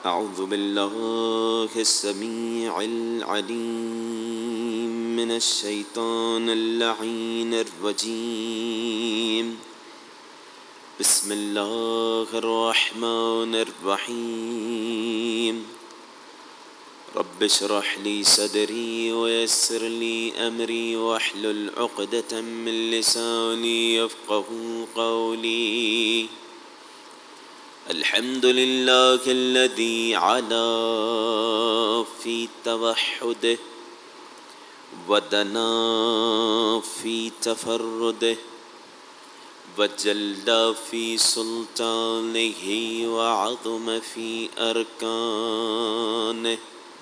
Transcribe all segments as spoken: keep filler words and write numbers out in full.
أعوذ بالله السميع العليم من الشيطان اللعين الرجيم. بسم الله الرحمن الرحيم. رب اشرح لي صدري ويسر لي أمري واحلل عقدة من لساني يفقهوا قولي. الحمد لله الذي علا في توحده ودنا في تفرده وجل في سلطانه وعظم في أركانه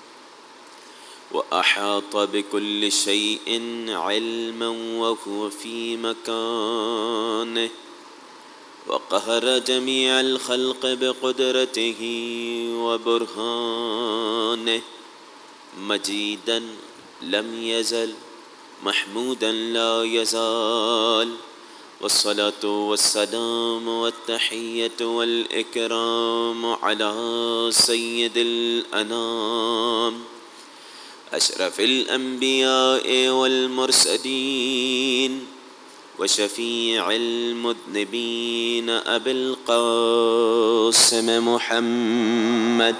وأحاط بكل شيء علما وهو في مكانه وقهر جميع الخلق بقدرته وبرهانه مجيدا لم يزل محمودا لا يزال. والصلاة والسلام والتحية والإكرام على سيد الأنام أشرف الأنبياء والمرسلين وشفيع المذنبين أبي القاسم محمد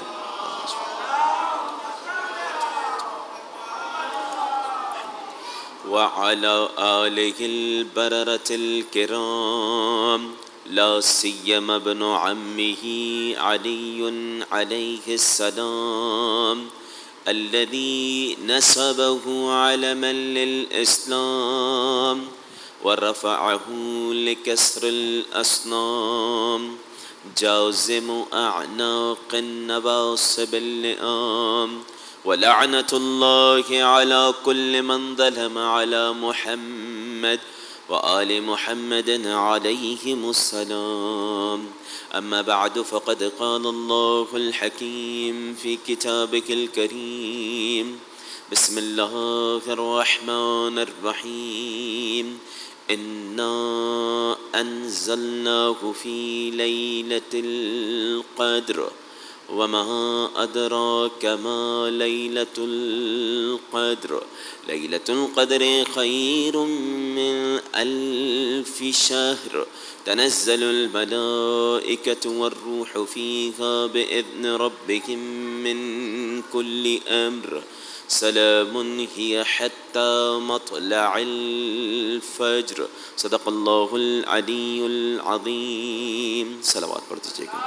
وعلى آله البررة الكرام لا سيما ابن عمه علي عليه السلام الذي نسبه علما للإسلام ورفعه لكسر الأصنام جازم أعناق النواصب اللئام. ولعنة الله على كل من ظلم على محمد وآل محمد عليهم السلام. أما بعد فقد قال الله الحكيم في كتابك الكريم. بسم الله الرحمن الرحيم. إنا أنزلناه في ليلة القدر وما أدراك ما ليلة القدر. ليلة القدر خير من ألف شهر. تنزل الملائكة والروح فيها بإذن ربهم من كل أمر. سلام هي حتى مطلع الفجر. صدق الله العلي العظيم. صلوات پڑھ دیجیے گا.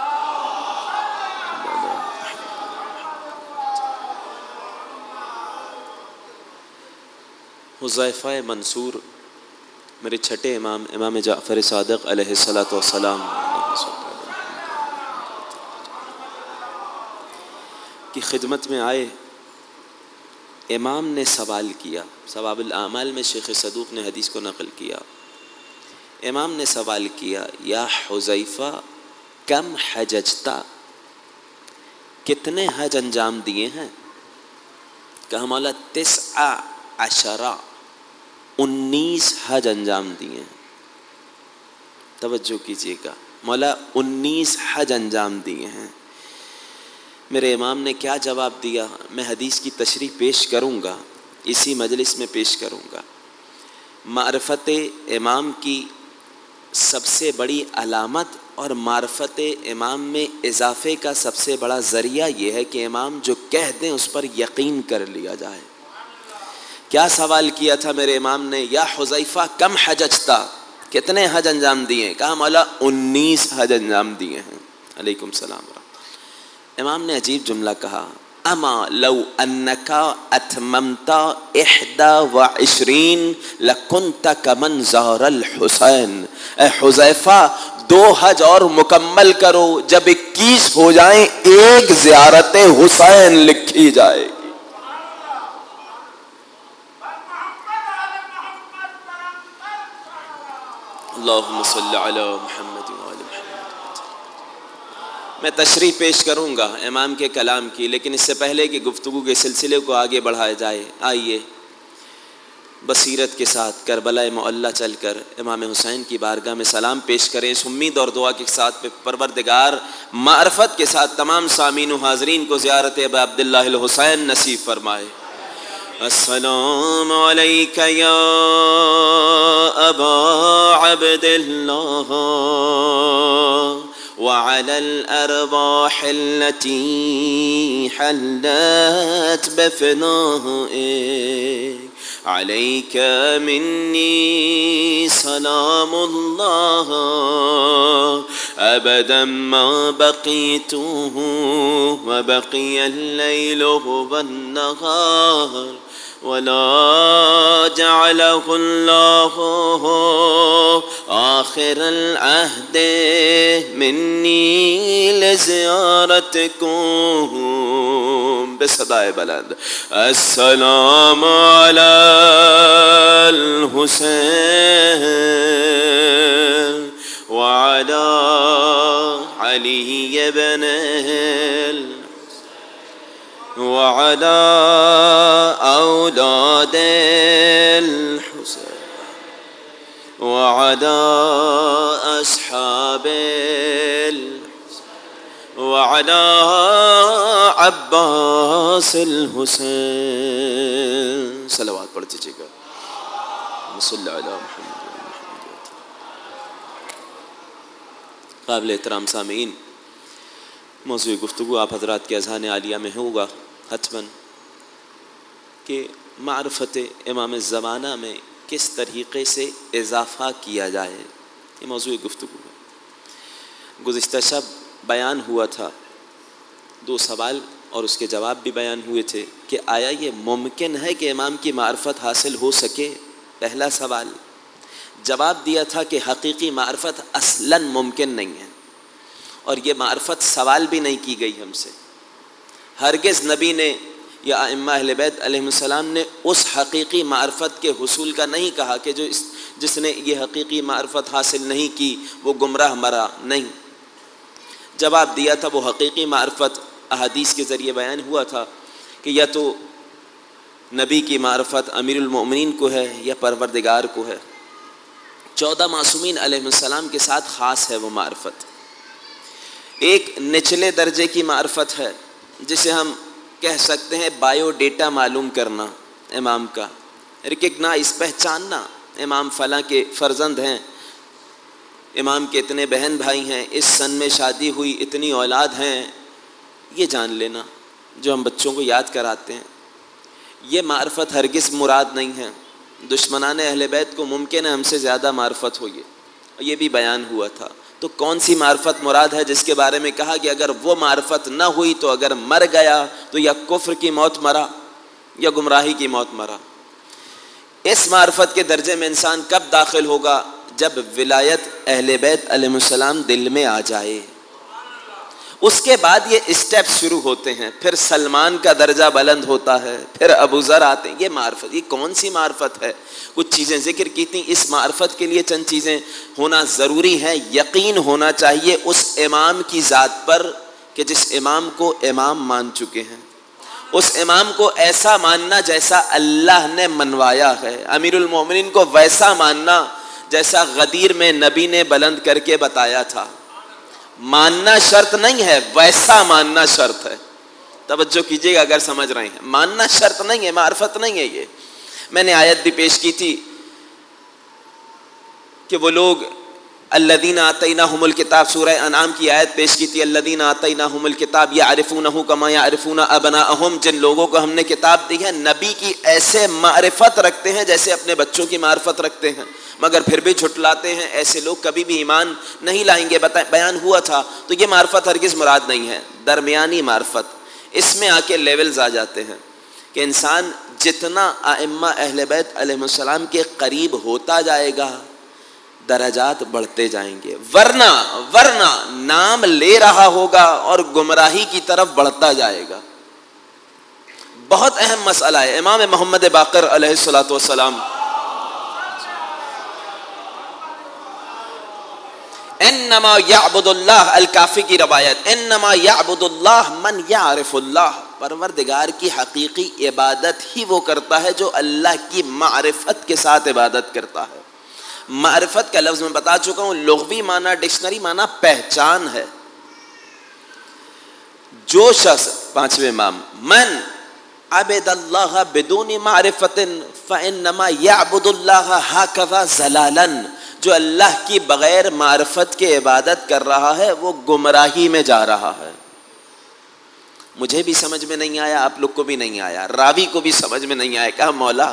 حذیفہ منصور میرے چھٹے امام امام جعفر صادق علیہ الصلاۃ والسلام کی خدمت میں آئے. امام نے سوال کیا. ثواب الاعمال میں شیخ صدوق نے حدیث کو نقل کیا. امام نے سوال کیا یا حذیفہ کم حججتا، کتنے حج انجام دیے ہیں؟ کہا مولا تسع عشرہ، انیس حج انجام دیے ہیں. توجہ کیجیے گا، مولا انیس حج انجام دیے ہیں. میرے امام نے کیا جواب دیا؟ میں حدیث کی تشریح پیش کروں گا، اسی مجلس میں پیش کروں گا. معرفت امام کی سب سے بڑی علامت اور معرفت امام میں اضافے کا سب سے بڑا ذریعہ یہ ہے کہ امام جو کہہ دیں اس پر یقین کر لیا جائے. کیا سوال کیا تھا میرے امام نے؟ یا حذیفہ کم حججتا، کتنے حج انجام دیے؟ کہا مولا انیس حج انجام دیے ہیں. علیکم السلام. امام نے عجیب جملہ کہا، اما لو انکا اتممتا احدا و عشرین لکنت کمن زار الحسین. اے حذیفہ دو حج اور مکمل کرو، جب اکیس ہو جائیں ایک زیارت حسین لکھی جائے گی. اللہم صلی علی محمد وآل محمد. میں تشریح پیش کروں گا امام کے کلام کی، لیکن اس سے پہلے کہ گفتگو کے سلسلے کو آگے بڑھایا جائے، آئیے بصیرت کے ساتھ کربلا معلی چل کر امام حسین کی بارگاہ میں سلام پیش کریں اس امید اور دعا کے ساتھ پروردگار معرفت کے ساتھ تمام سامعین و حاضرین کو زیارت ابا عبداللہ الحسین نصیب فرمائے۔ السلام علیک یا ابا عبداللہ وعلى الأرواح التي حلت بفنائك عليك مني سلام الله أبدا ما بقيت وبقي الليل والنهار ولا جعله الله آخر العهد مني لزيارتكم بصدائے بلند السلام على الحسين وعلى علي بن وعلى أولاد الحسين وعلى أصحاب الحسين وعلى عباس الحسين صلوات پڑھ دیجیے گا صلی علی محمد۔ قابل احترام سامعین، موضوع گفتگو آپ حضرات کے اذہان عالیہ میں ہوگا حتماً کہ معرفت امام زمانہ میں کس طریقے سے اضافہ کیا جائے، یہ موضوع گفتگو ہے۔ گزشتہ شب بیان ہوا تھا، دو سوال اور اس کے جواب بھی بیان ہوئے تھے کہ آیا یہ ممکن ہے کہ امام کی معرفت حاصل ہو سکے؟ پہلا سوال۔ جواب دیا تھا کہ حقیقی معرفت اصلاً ممکن نہیں ہے، اور یہ معرفت سوال بھی نہیں کی گئی ہم سے۔ ہرگز نبی نے یا ائمہ اہل بیت علیہم السلام نے اس حقیقی معرفت کے حصول کا نہیں کہا کہ جو اس جس نے یہ حقیقی معرفت حاصل نہیں کی وہ گمراہ مرا، نہیں۔ جواب دیا تھا وہ حقیقی معرفت احادیث کے ذریعے بیان ہوا تھا کہ یا تو نبی کی معرفت امیر المؤمنین کو ہے یا پروردگار کو ہے۔ چودہ معصومین علیہم السلام کے ساتھ خاص ہے وہ معرفت۔ ایک نچلے درجے کی معرفت ہے جسے ہم کہہ سکتے ہیں بایو ڈیٹا معلوم کرنا امام کا، ریکگنائز پہچاننا، امام فلاں کے فرزند ہیں، امام کے اتنے بہن بھائی ہیں، اس سن میں شادی ہوئی، اتنی اولاد ہیں، یہ جان لینا جو ہم بچوں کو یاد کراتے ہیں۔ یہ معرفت ہرگز مراد نہیں ہے۔ دشمنان اہل بیت کو ممکن ہے ہم سے زیادہ معرفت ہو، یہ بھی بیان ہوا تھا۔ تو کون سی معرفت مراد ہے جس کے بارے میں کہا کہ اگر وہ معرفت نہ ہوئی تو اگر مر گیا تو یا کفر کی موت مرا یا گمراہی کی موت مرا۔ اس معرفت کے درجے میں انسان کب داخل ہوگا؟ جب ولایت اہل بیت علیہ السلام دل میں آ جائے، اس کے بعد یہ اسٹیپ شروع ہوتے ہیں، پھر سلمان کا درجہ بلند ہوتا ہے، پھر ابو ذر آتے ہیں۔ یہ معرفت، یہ کون سی معرفت ہے؟ کچھ چیزیں ذکر کی تھیں، اس معرفت کے لیے چند چیزیں ہونا ضروری ہیں۔ یقین ہونا چاہیے اس امام کی ذات پر کہ جس امام کو امام مان چکے ہیں، اس امام کو ایسا ماننا جیسا اللہ نے منوایا ہے، امیر المومنین کو ویسا ماننا جیسا غدیر میں نبی نے بلند کر کے بتایا تھا۔ ماننا شرط نہیں ہے، ویسا ماننا شرط ہے۔ توجہ کیجیے گا اگر سمجھ رہے ہیں، ماننا شرط نہیں ہے، معرفت نہیں ہے۔ یہ میں نے آیت بھی پیش کی تھی کہ وہ لوگ الذین آتیناہم الکتاب، سورہ انعام کی آیت پیش کی تھی، الذین آتیناہم الکتاب یعرفونہ کما یعرفون ابناءہم، جن لوگوں کو ہم نے کتاب دی ہے نبی کی ایسے معرفت رکھتے ہیں جیسے اپنے بچوں کی معرفت رکھتے ہیں، مگر پھر بھی جھٹلاتے ہیں۔ ایسے لوگ کبھی بھی ایمان نہیں لائیں گے، بیان ہوا تھا۔ تو یہ معرفت ہرگز مراد نہیں ہے، درمیانی معرفت۔ اس میں آ کے لیولز آ جاتے ہیں کہ انسان جتنا ائمہ اہل بیت علیہ السلام کے قریب ہوتا جائے گا درجات بڑھتے جائیں گے، ورنہ ورنہ نام لے رہا ہوگا اور گمراہی کی طرف بڑھتا جائے گا۔ بہت اہم مسئلہ ہے۔ امام محمد باقر علیہ الصلوۃ والسلام انما یعبد اللہ، الکافی کی روایت، انما یعبد اللہ من یعرف اللہ، پروردگار کی حقیقی عبادت ہی وہ کرتا ہے جو اللہ کی معرفت کے ساتھ عبادت کرتا ہے. معرفت کا لفظ میں بتا چکا ہوں، لغوی معنی ڈکشنری معنی پہچان ہے. جو شخص، پانچویں امام، من عبد اللہ بدون معرفت فانما یعبد اللہ ہکذا ضلالا، جو اللہ کی بغیر معرفت کے عبادت کر رہا ہے وہ گمراہی میں جا رہا ہے. مجھے بھی سمجھ میں نہیں آیا، آپ لوگ کو بھی نہیں آیا، راوی کو بھی سمجھ میں نہیں آیا. کہا مولا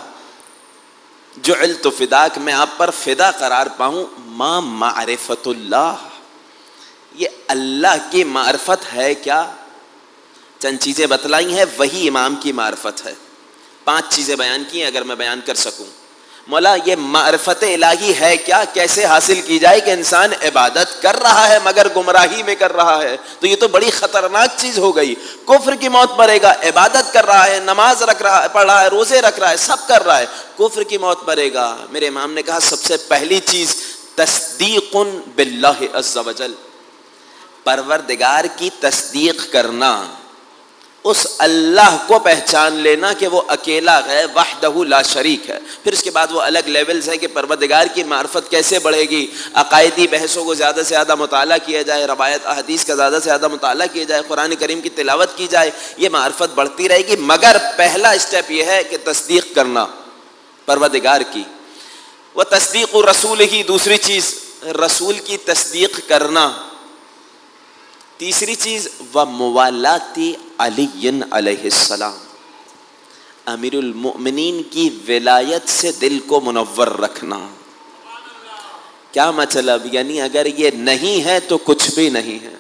جعلت فداک، میں آپ پر فدا قرار پاؤں. ما معرفت اللہ، یہ اللہ کی معرفت ہے کیا؟ چند چیزیں بتلائی ہیں، وہی امام کی معرفت ہے. پانچ چیزیں بیان کی ہیں اگر میں بیان کر سکوں. مولا یہ معرفت الہی ہے کیا؟ کیسے حاصل کی جائے کہ انسان عبادت کر رہا ہے مگر گمراہی میں کر رہا ہے؟ تو یہ تو بڑی خطرناک چیز ہو گئی. کفر کی موت مرے گا، عبادت کر رہا ہے، نماز رکھ رہا ہے، پڑھ رہا ہے، روزے رکھ رہا ہے، سب کر رہا ہے، کفر کی موت مرے گا. میرے امام نے کہا سب سے پہلی چیز تصدیق باللہ عز وجل، پروردگار کی تصدیق کرنا، اس اللہ کو پہچان لینا کہ وہ اکیلا ہے، وحدہ لا شریک ہے. پھر اس کے بعد وہ الگ لیولز ہے کہ پروردگار کی معرفت کیسے بڑھے گی. عقائدی بحثوں کو زیادہ سے زیادہ مطالعہ کیا جائے، روایت احادیث کا زیادہ سے زیادہ مطالعہ کیا جائے، قرآن کریم کی تلاوت کی جائے، یہ معرفت بڑھتی رہے گی. مگر پہلا اسٹیپ یہ ہے کہ تصدیق کرنا پروردگار کی. وہ تصدیق رسول ہی، دوسری چیز رسول کی تصدیق کرنا. تیسری چیز و موالاتی علی علیہ السلام، امیر المؤمنین کی ولایت سے دل کو منور رکھنا. کیا مطلب؟ یعنی اگر یہ نہیں ہے تو کچھ بھی نہیں ہے.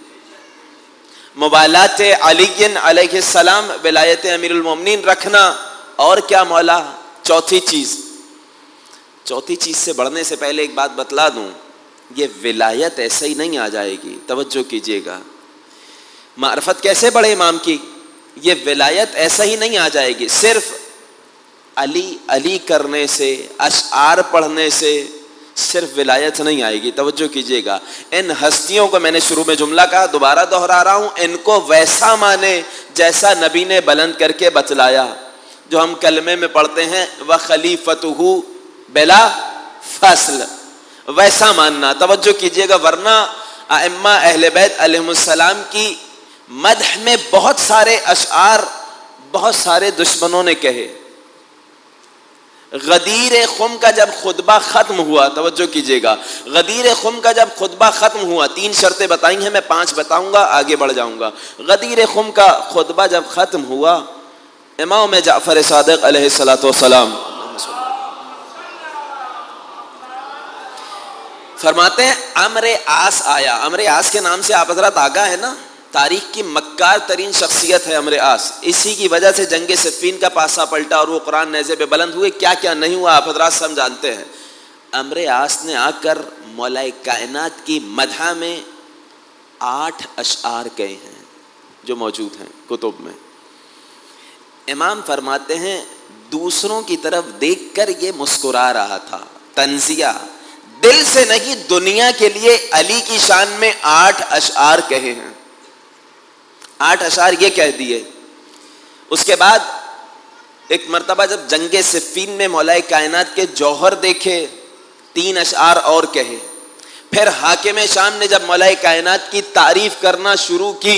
موالات علی علیہ السلام، ولایت امیر المؤمنین رکھنا. اور کیا مولا؟ چوتھی چیز، چوتھی چیز سے بڑھنے سے پہلے ایک بات بتلا دوں، یہ ولایت ایسے ہی نہیں آ جائے گی. توجہ کیجیے گا، معرفت کیسے بڑھے امام کی؟ یہ ولایت ایسا ہی نہیں آ جائے گی. صرف علی علی کرنے سے، اشعار پڑھنے سے صرف ولایت نہیں آئے گی. توجہ کیجیے گا، ان ہستیوں کو میں نے شروع میں جملہ کہا، دوبارہ دہرا رہا ہوں، ان کو ویسا مانے جیسا نبی نے بلند کر کے بتلایا، جو ہم کلمے میں پڑھتے ہیں وَخَلِيفَتُهُ بلا فصل، ویسا ماننا. توجہ کیجیے گا، ورنہ ائمہ اہل بیت علیہم السلام کی مدح میں بہت سارے اشعار بہت سارے دشمنوں نے کہے. غدیر خم کا جب خطبہ ختم ہوا، توجہ کیجیے گا، غدیر خم کا جب خطبہ ختم ہوا، تین شرطیں بتائی ہیں، میں پانچ بتاؤں گا، آگے بڑھ جاؤں گا. غدیر خم کا خطبہ جب ختم ہوا، امام جعفر صادق علیہ الصلوۃ والسلام فرماتے ہیں عمرو عاص آیا. عمرو عاص کے نام سے آپ حضرات آگاہ ہے نا، تاریخ کی مکار ترین شخصیت ہے عمرو عاص. اسی کی وجہ سے جنگ صفین کا پاسا پلٹا اور وہ قرآن نیزے پہ بلند ہوئے. کیا کیا نہیں ہوا آپ حضرات سب جانتے ہیں. عمرو عاص نے آ کر مولا کائنات کی مدح میں آٹھ اشعار کہے ہیں جو موجود ہیں کتب میں. امام فرماتے ہیں دوسروں کی طرف دیکھ کر یہ مسکرا رہا تھا. تنزیہ دل سے نہیں، دنیا کے لیے علی کی شان میں آٹھ اشعار کہے ہیں. آٹھ اشعار یہ کہہ دیے. اس کے بعد ایک مرتبہ جب جنگ صفین میں مولا کائنات کے جوہر دیکھے، تین اشعار اور کہے. پھر حاکم شام نے جب مولا کائنات کی تعریف کرنا شروع کی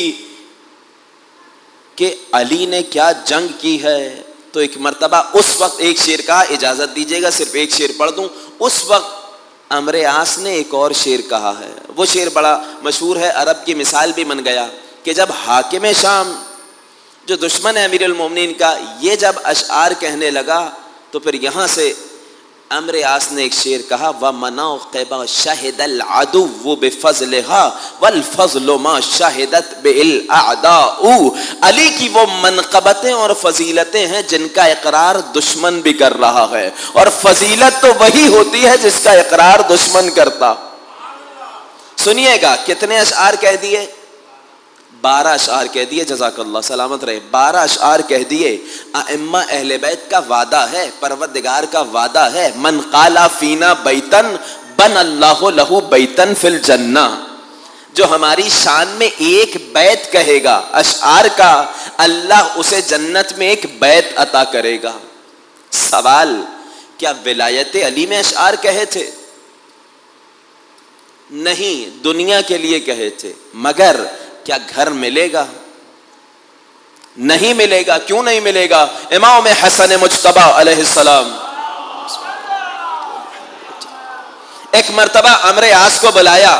کہ علی نے کیا جنگ کی ہے، تو ایک مرتبہ اس وقت ایک شعر کہا، اجازت دیجیے گا صرف ایک شعر پڑھ دوں. اس وقت عمرو عاص نے ایک اور شعر کہا ہے، وہ شعر بڑا مشہور ہے، عرب کی مثال بھی بن گیا، کہ جب حاکم شام جو دشمن ہے امیر المومنین کا، یہ جب اشعار کہنے لگا تو پھر یہاں سے عمرو عاص نے ایک شعر کہا، وَمَنَوْقِبَ شَهِدَ الْعَدُوُّ بِفَضْلِهَا وَالْفَضْلُ مَا شَهِدَتْ بِالْأَعْدَاءُ. علی کی وہ منقبتیں اور فضیلتیں ہیں جن کا اقرار دشمن بھی کر رہا ہے، اور فضیلت تو وہی ہوتی ہے جس کا اقرار دشمن کرتا. سنیے گا کتنے اشعار کہہ دیے؟ بارہ اشعار کہہ دیے. جزاک اللہ، سلامت رہے. بارہ اشعار کہہ دیے. ائمہ اہل بیت کا وعدہ ہے، پروردگار کا وعدہ ہے، من قال فینا بیتن بن اللہ لہ بیتن فی الجنہ. جو ہماری شان میں ایک بیت کہے گا اشعار کا، اللہ اسے جنت میں ایک بیت عطا کرے گا۔ سوال، کیا ولایت علی میں اشعار کہے تھے؟ نہیں، دنیا کے لیے کہے تھے، مگر کیا گھر ملے گا؟ نہیں ملے گا۔ کیوں نہیں ملے گا؟ امام حسن مجتبی علیہ السلام ایک مرتبہ عمرو عاص کو بلایا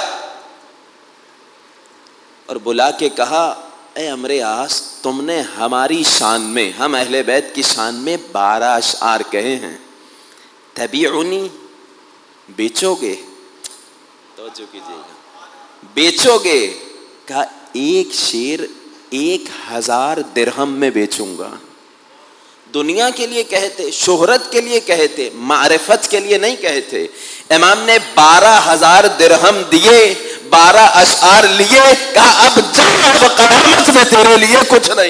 اور بلا کے کہا، اے عمرو عاص، تم نے ہماری شان میں، ہم اہل بیت کی شان میں بارہ اشعار کہے ہیں، تبیعونی، بیچو گے؟ توجہ کیجیے گا، بیچو گے؟ کہا ایک شعر ایک ہزار درہم میں بیچوں گا۔ دنیا کے لیے کہتے، شہرت کے لیے کہتے، معرفت کے لیے نہیں کہتے۔ امام نے بارہ ہزار درہم دیے، بارہ اشعار لیے، کہا اب جا، اب قیامت میں تیرے لیے کچھ نہیں۔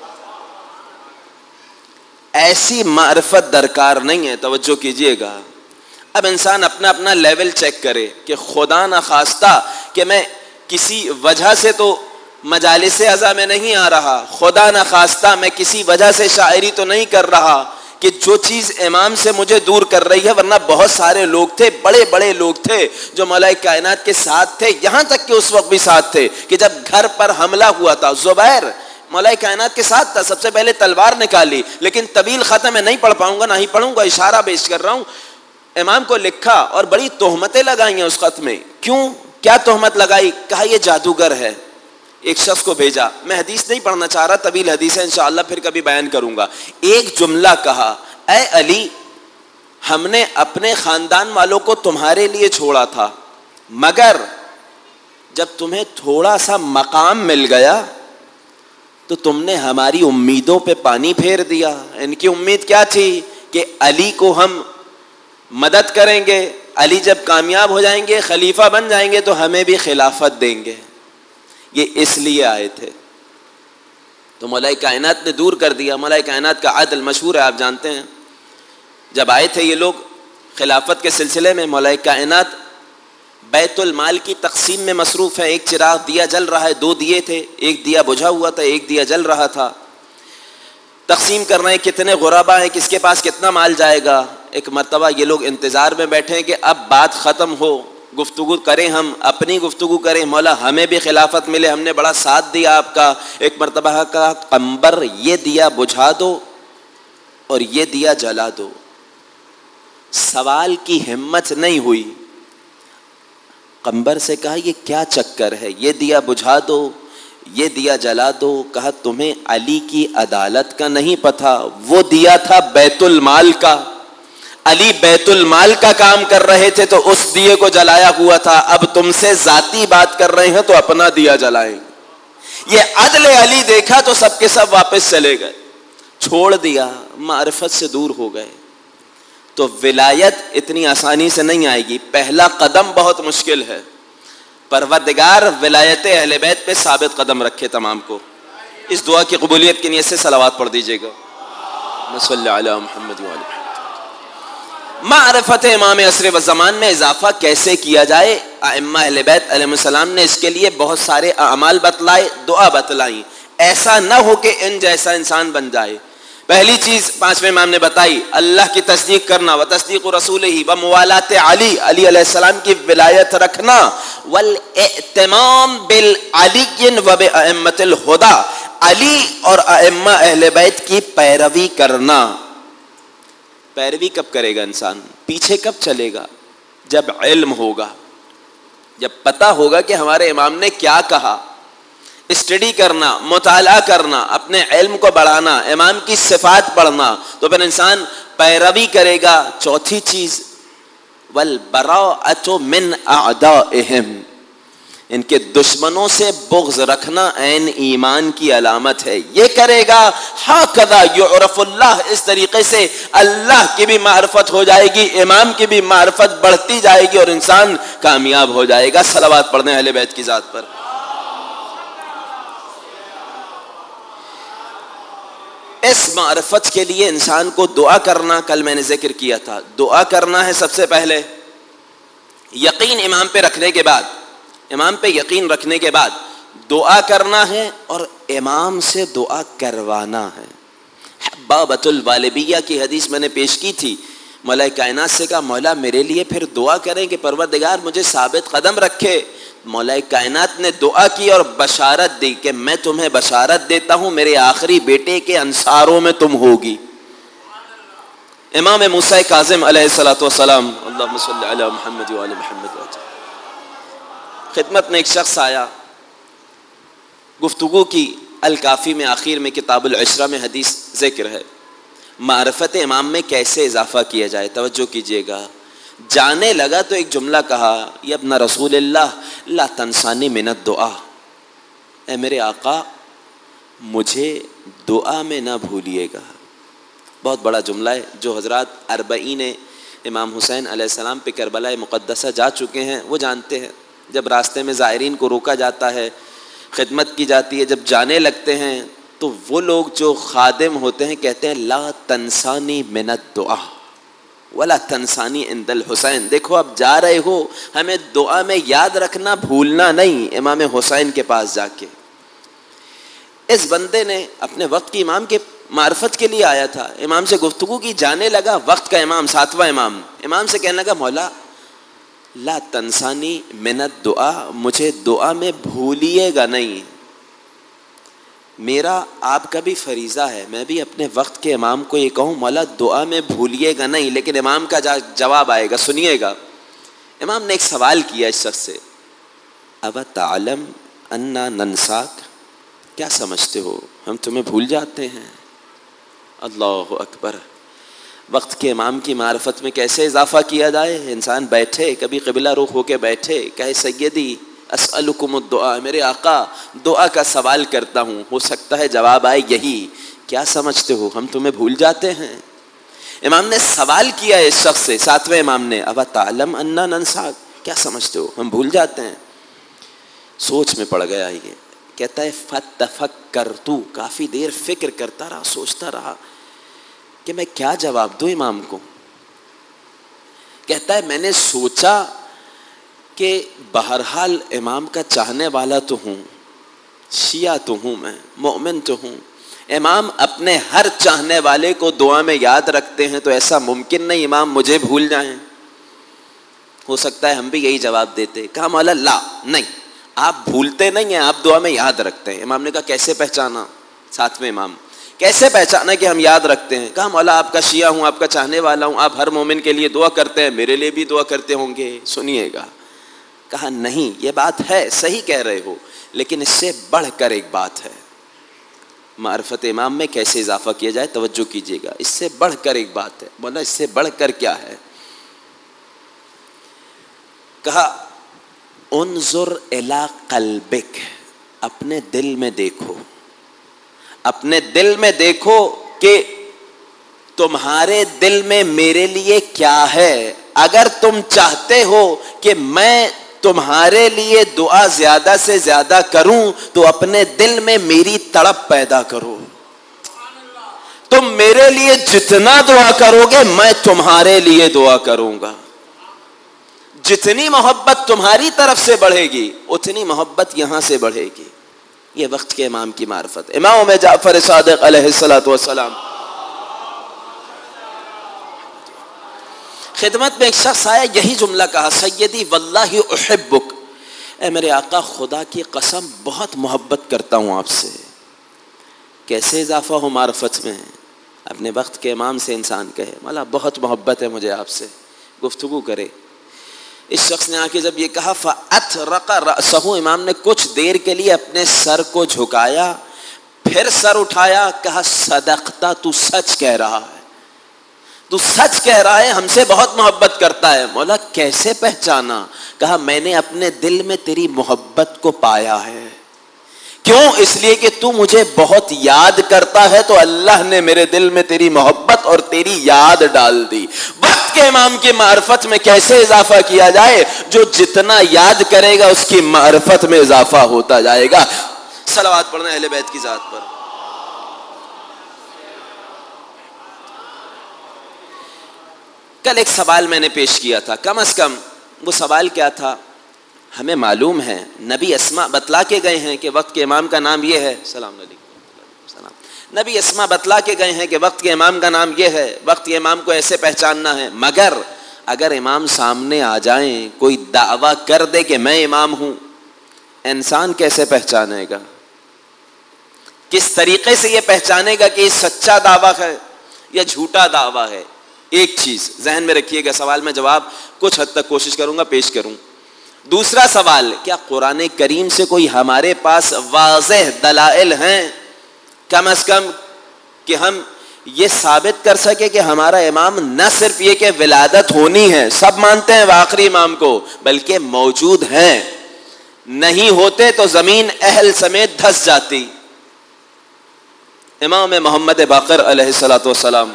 ایسی معرفت درکار نہیں ہے۔ توجہ کیجئے گا، اب انسان اپنا اپنا لیول چیک کرے کہ خدا نہ خواستہ کہ میں کسی وجہ سے تو مجالس اعضاء میں نہیں آ رہا، خدا نہ خواستہ میں کسی وجہ سے شاعری تو نہیں کر رہا کہ جو چیز امام سے مجھے دور کر رہی ہے، ورنہ بہت سارے لوگ تھے، بڑے بڑے لوگ تھے جو مولا کائنات کے ساتھ تھے، یہاں تک کہ اس وقت بھی ساتھ تھے کہ جب گھر پر حملہ ہوا تھا، زبیر مولا کائنات کے ساتھ تھا، سب سے پہلے تلوار نکالی، لیکن طویل خط میں نہیں پڑھ پاؤں گا، نہ ہی پڑھوں گا، اشارہ پیش کر رہا ہوں۔ امام کو لکھا اور بڑی تہمتیں لگائی ہیں اس خط میں۔ کیوں؟ کیا تہمت لگائی؟ کہا یہ جادوگر ہے۔ ایک شخص کو بھیجا، میں حدیث نہیں پڑھنا چاہ رہا، طویل حدیث ہے، انشاءاللہ پھر کبھی بیان کروں گا۔ ایک جملہ کہا، اے علی، ہم نے اپنے خاندان والوں کو تمہارے لیے چھوڑا تھا، مگر جب تمہیں تھوڑا سا مقام مل گیا تو تم نے ہماری امیدوں پہ پانی پھیر دیا۔ ان کی امید کیا تھی؟ کہ علی کو ہم مدد کریں گے، علی جب کامیاب ہو جائیں گے، خلیفہ بن جائیں گے تو ہمیں بھی خلافت دیں گے۔ یہ اس لیے آئے تھے، تو مولا کائنات نے دور کر دیا۔ مولا کائنات کا عدل مشہور ہے، آپ جانتے ہیں۔ جب آئے تھے یہ لوگ خلافت کے سلسلے میں، مولا کائنات بیت المال کی تقسیم میں مصروف ہے۔ ایک چراغ دیا جل رہا ہے، دو دیے تھے، ایک دیا بجھا ہوا تھا، ایک دیا جل رہا تھا۔ تقسیم کر رہے ہیں، کتنے غربا ہیں، کس کے پاس کتنا مال جائے گا۔ ایک مرتبہ یہ لوگ انتظار میں بیٹھے ہیں کہ اب بات ختم ہو، گفتگو کریں، ہم اپنی گفتگو کریں، مولا ہمیں بھی خلافت ملے، ہم نے بڑا ساتھ دیا آپ کا۔ ایک مرتبہ کا قمبر، یہ دیا بجھا دو اور یہ دیا جلا دو۔ سوال کی ہمت نہیں ہوئی۔ قمبر سے کہا یہ کیا چکر ہے، یہ دیا بجھا دو، یہ دیا جلا دو۔ کہا تمہیں علی کی عدالت کا نہیں پتہ، وہ دیا تھا بیت المال کا، علی بیت المال کا کام کر رہے تھے تو اس دیے کو جلایا ہوا تھا، اب تم سے ذاتی بات کر رہے ہیں تو اپنا دیا جلائیں۔ یہ عدل علی دیکھا تو سب کے سب واپس چلے گئے، چھوڑ دیا، معرفت سے دور ہو گئے۔ تو ولایت اتنی آسانی سے نہیں آئے گی، پہلا قدم بہت مشکل ہے۔ پروردگار ولایت اہل بیت پہ ثابت قدم رکھے تمام کو۔ اس دعا کی قبولیت کی نیت سے صلوات پڑھ دیجیے گا، صلی علی محمد وعلی محمد۔ معرفت امام عصر و زمان میں اضافہ کیسے کیا جائے؟ ائمہ اہل بیت علیہ السلام نے اس کے لیے بہت سارے اعمال بتلائے، دعا بتلائیں، ایسا نہ ہو کہ ان جیسا انسان بن جائے۔ پہلی چیز پانچویں امام نے بتائی، اللہ کی تصدیق کرنا، و تصدیق رسولہ و موالات علی، علی علیہ السلام کی ولایت رکھنا، والاہتمام بالعلی و بائمۃ الہدی، علی اور ائمہ اہل بیت کی پیروی کرنا۔ پیروی کب کرے گا انسان؟ پیچھے کب چلے گا؟ جب علم ہوگا، جب پتہ ہوگا کہ ہمارے امام نے کیا کہا۔ اسٹڈی کرنا، مطالعہ کرنا، اپنے علم کو بڑھانا، امام کی صفات پڑھنا، تو پھر انسان پیروی کرے گا۔ چوتھی چیز، والبراءۃ من اعدائہم، ان کے دشمنوں سے بغض رکھنا عین ایمان کی علامت ہے۔ یہ کرے گا، ہاکذا یعرف اللہ، اس طریقے سے اللہ کی بھی معرفت ہو جائے گی، امام کی بھی معرفت بڑھتی جائے گی اور انسان کامیاب ہو جائے گا۔ صلوات پڑھنے اہل بیت کی ذات پر۔ اس معرفت کے لیے انسان کو دعا کرنا، کل میں نے ذکر کیا تھا، دعا کرنا ہے سب سے پہلے۔ یقین امام پہ رکھنے کے بعد، امام پہ یقین رکھنے کے بعد دعا کرنا ہے اور امام سے دعا کروانا ہے. حبابۃ الوالبیہ کی حدیث میں نے پیش کی تھی. مولا کائنات سے کہا مولا میرے لیے پھر دعا کریں کہ پروردگار مجھے ثابت قدم رکھے. مولا کائنات نے دعا کی اور بشارت دی کہ میں تمہیں بشارت دیتا ہوں میرے آخری بیٹے کے انصاروں میں تم ہوگی. امام موسیٰ کاظم علیہ الصلوۃ والسلام اللہم صلی علی محمد وعلی محمد. خدمت میں ایک شخص آیا, گفتگو کی. الکافی میں آخر میں کتاب العشرہ میں حدیث ذکر ہے معرفت امام میں کیسے اضافہ کیا جائے. توجہ کیجیے گا. جانے لگا تو ایک جملہ کہا, یا ابن رسول اللہ لا تنسانی من الدعا, اے میرے آقا مجھے دعا میں نہ بھولیے گا. بہت بڑا جملہ ہے جو حضرات اربعین امام حسین علیہ السلام پہ کربلا مقدسہ جا چکے ہیں وہ جانتے ہیں. جب راستے میں زائرین کو روکا جاتا ہے, خدمت کی جاتی ہے, جب جانے لگتے ہیں تو وہ لوگ جو خادم ہوتے ہیں کہتے ہیں لا تنسانی من الدعا ولا تنسانی عند الحسین. دیکھو اب جا رہے ہو, ہمیں دعا میں یاد رکھنا بھولنا نہیں امام حسین کے پاس جا کے. اس بندے نے اپنے وقت کی امام کے معرفت کے لیے آیا تھا, امام سے گفتگو کی, جانے لگا. وقت کا امام, ساتواں امام, امام سے کہنے لگا مولا لا تنسانی من الدعا, مجھے دعا میں بھولیے گا نہیں. میرا آپ کا بھی فریضہ ہے, میں بھی اپنے وقت کے امام کو یہ کہوں مولا دعا میں بھولیے گا نہیں. لیکن امام کا جواب آئے گا, سنیے گا. امام نے ایک سوال کیا اس شخص سے, اب تعلم انا ننساک, کیا سمجھتے ہو ہم تمہیں بھول جاتے ہیں؟ اللہ اکبر. وقت کے امام کی معرفت میں کیسے اضافہ کیا جائے. انسان بیٹھے, کبھی قبلہ رخ ہو کے بیٹھے, کہے سیدی اسألکم الدعاء, میرے آقا دعا کا سوال کرتا ہوں, ہو سکتا ہے جواب آئے یہی, کیا سمجھتے ہو ہم تمہیں بھول جاتے ہیں. امام نے سوال کیا ہے اس شخص سے, ساتویں امام نے, اب تعلم انا ننساک, کیا سمجھتے ہو ہم بھول جاتے ہیں. سوچ میں پڑ گیا. یہ کہتا ہے فتفکرتو, کافی دیر فکر کرتا رہا, سوچتا رہا کہ میں کیا جواب دوں امام کو. کہتا ہے میں نے سوچا کہ بہرحال امام کا چاہنے والا تو ہوں, شیعہ تو ہوں, میں مومن تو ہوں. امام اپنے ہر چاہنے والے کو دعا میں یاد رکھتے ہیں, تو ایسا ممکن نہیں امام مجھے بھول جائیں. ہو سکتا ہے ہم بھی یہی جواب دیتے. کہا مولا لا, نہیں, آپ بھولتے نہیں ہیں, آپ دعا میں یاد رکھتے ہیں. امام نے کہا کیسے پہچانا؟ ساتویں امام, کیسے پہچانا کہ ہم یاد رکھتے ہیں؟ کہا مولا آپ کا شیعہ ہوں, آپ کا چاہنے والا ہوں, آپ ہر مومن کے لیے دعا کرتے ہیں, میرے لیے بھی دعا کرتے ہوں گے. سنیے گا. کہا نہیں, یہ بات ہے, صحیح کہہ رہے ہو, لیکن اس سے بڑھ کر ایک بات ہے. معرفت امام میں کیسے اضافہ کیا جائے, توجہ کیجیے گا. اس سے بڑھ کر ایک بات ہے. بولا اس سے بڑھ کر کیا ہے؟ کہا انظر الی قلبک, اپنے دل میں دیکھو, اپنے دل میں دیکھو کہ تمہارے دل میں میرے لیے کیا ہے. اگر تم چاہتے ہو کہ میں تمہارے لیے دعا زیادہ سے زیادہ کروں تو اپنے دل میں میری تڑپ پیدا کرو. تم میرے لیے جتنا دعا کرو گے میں تمہارے لیے دعا کروں گا. جتنی محبت تمہاری طرف سے بڑھے گی اتنی محبت یہاں سے بڑھے گی. یہ وقت کے امام کی معرفت. امام جعفر صادق علیہ الصلوۃ والسلام خدمت میں ایک شخص آیا, یہی جملہ کہا, سیدی واللہ احبک, اے میرے آقا خدا کی قسم بہت محبت کرتا ہوں آپ سے. کیسے اضافہ ہو معرفت میں؟ اپنے وقت کے امام سے انسان کہے مولا بہت محبت ہے مجھے آپ سے, گفتگو کرے. اس شخص نے آ کے جب یہ کہا فأطرق رأسہ, امام نے کچھ دیر کے لیے اپنے سر کو جھکایا, پھر سر اٹھایا, کہا صدقتا, تو سچ کہہ رہا ہے, تو سچ کہہ رہا ہے, ہم سے بہت محبت کرتا ہے. مولا کیسے پہچانا؟ کہا میں نے اپنے دل میں تیری محبت کو پایا ہے. کیوں؟ اس لیے کہ تو مجھے بہت یاد کرتا ہے, تو اللہ نے میرے دل میں تیری محبت اور تیری یاد ڈال دی. وقت کے امام کی معرفت میں کیسے اضافہ کیا جائے؟ جو جتنا یاد کرے گا اس کی معرفت میں اضافہ ہوتا جائے گا. صلوات پڑھنا اہل بیت کی ذات پر. کل ایک سوال میں نے پیش کیا تھا, کم از کم وہ سوال کیا تھا؟ ہمیں معلوم ہے نبی اسماء بتلا کے گئے ہیں کہ وقت کے امام کا نام یہ ہے. السلام علیکم. سلام. نبی اسماء بتلا کے گئے ہیں کہ وقت کے امام کا نام یہ ہے, وقت کے امام کو ایسے پہچاننا ہے. مگر اگر امام سامنے آ جائیں, کوئی دعویٰ کر دے کہ میں امام ہوں, انسان کیسے پہچانے گا؟ کس طریقے سے یہ پہچانے گا کہ یہ سچا دعویٰ ہے یا جھوٹا دعویٰ ہے؟ ایک چیز ذہن میں رکھیے گا, سوال میں جواب کچھ حد تک کوشش کروں گا پیش کروں. دوسرا سوال, کیا قرآن کریم سے کوئی ہمارے پاس واضح دلائل ہیں کم از کم کہ ہم یہ ثابت کر سکے کہ ہمارا امام نہ صرف یہ کہ ولادت ہونی ہے, سب مانتے ہیں آخری امام کو, بلکہ موجود ہیں؟ نہیں ہوتے تو زمین اہل سمیت دھس جاتی. امام محمد باقر علیہ الصلوۃ والسلام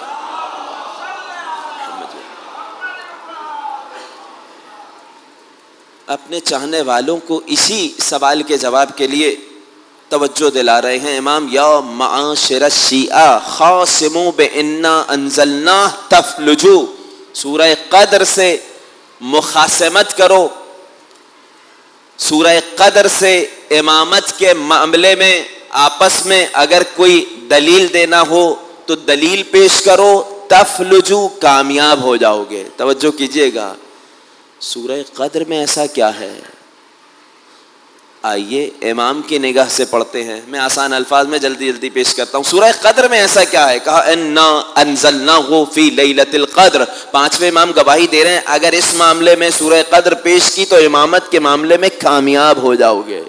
اپنے چاہنے والوں کو اسی سوال کے جواب کے لیے توجہ دلا رہے ہیں. امام, یا معاشر الشیعہ خاصموا بإنا انزلناه تفلجوا, سورہ قدر سے مخاصمت کرو. سورہ قدر سے امامت کے معاملے میں آپس میں اگر کوئی دلیل دینا ہو تو دلیل پیش کرو, تفلجوا, کامیاب ہو جاؤ گے. توجہ کیجیے گا, سورہ قدر میں ایسا کیا ہے؟ آئیے امام کی نگاہ سے پڑھتے ہیں. میں آسان الفاظ میں جلدی جلدی پیش کرتا ہوں. سورہ قدر میں ایسا کیا ہے؟ کہا انا انزلناہ فی لیلۃ القدر. پانچویں امام گواہی دے رہے ہیں اگر اس معاملے میں سورہ قدر پیش کی تو امامت کے معاملے میں کامیاب ہو جاؤ گے.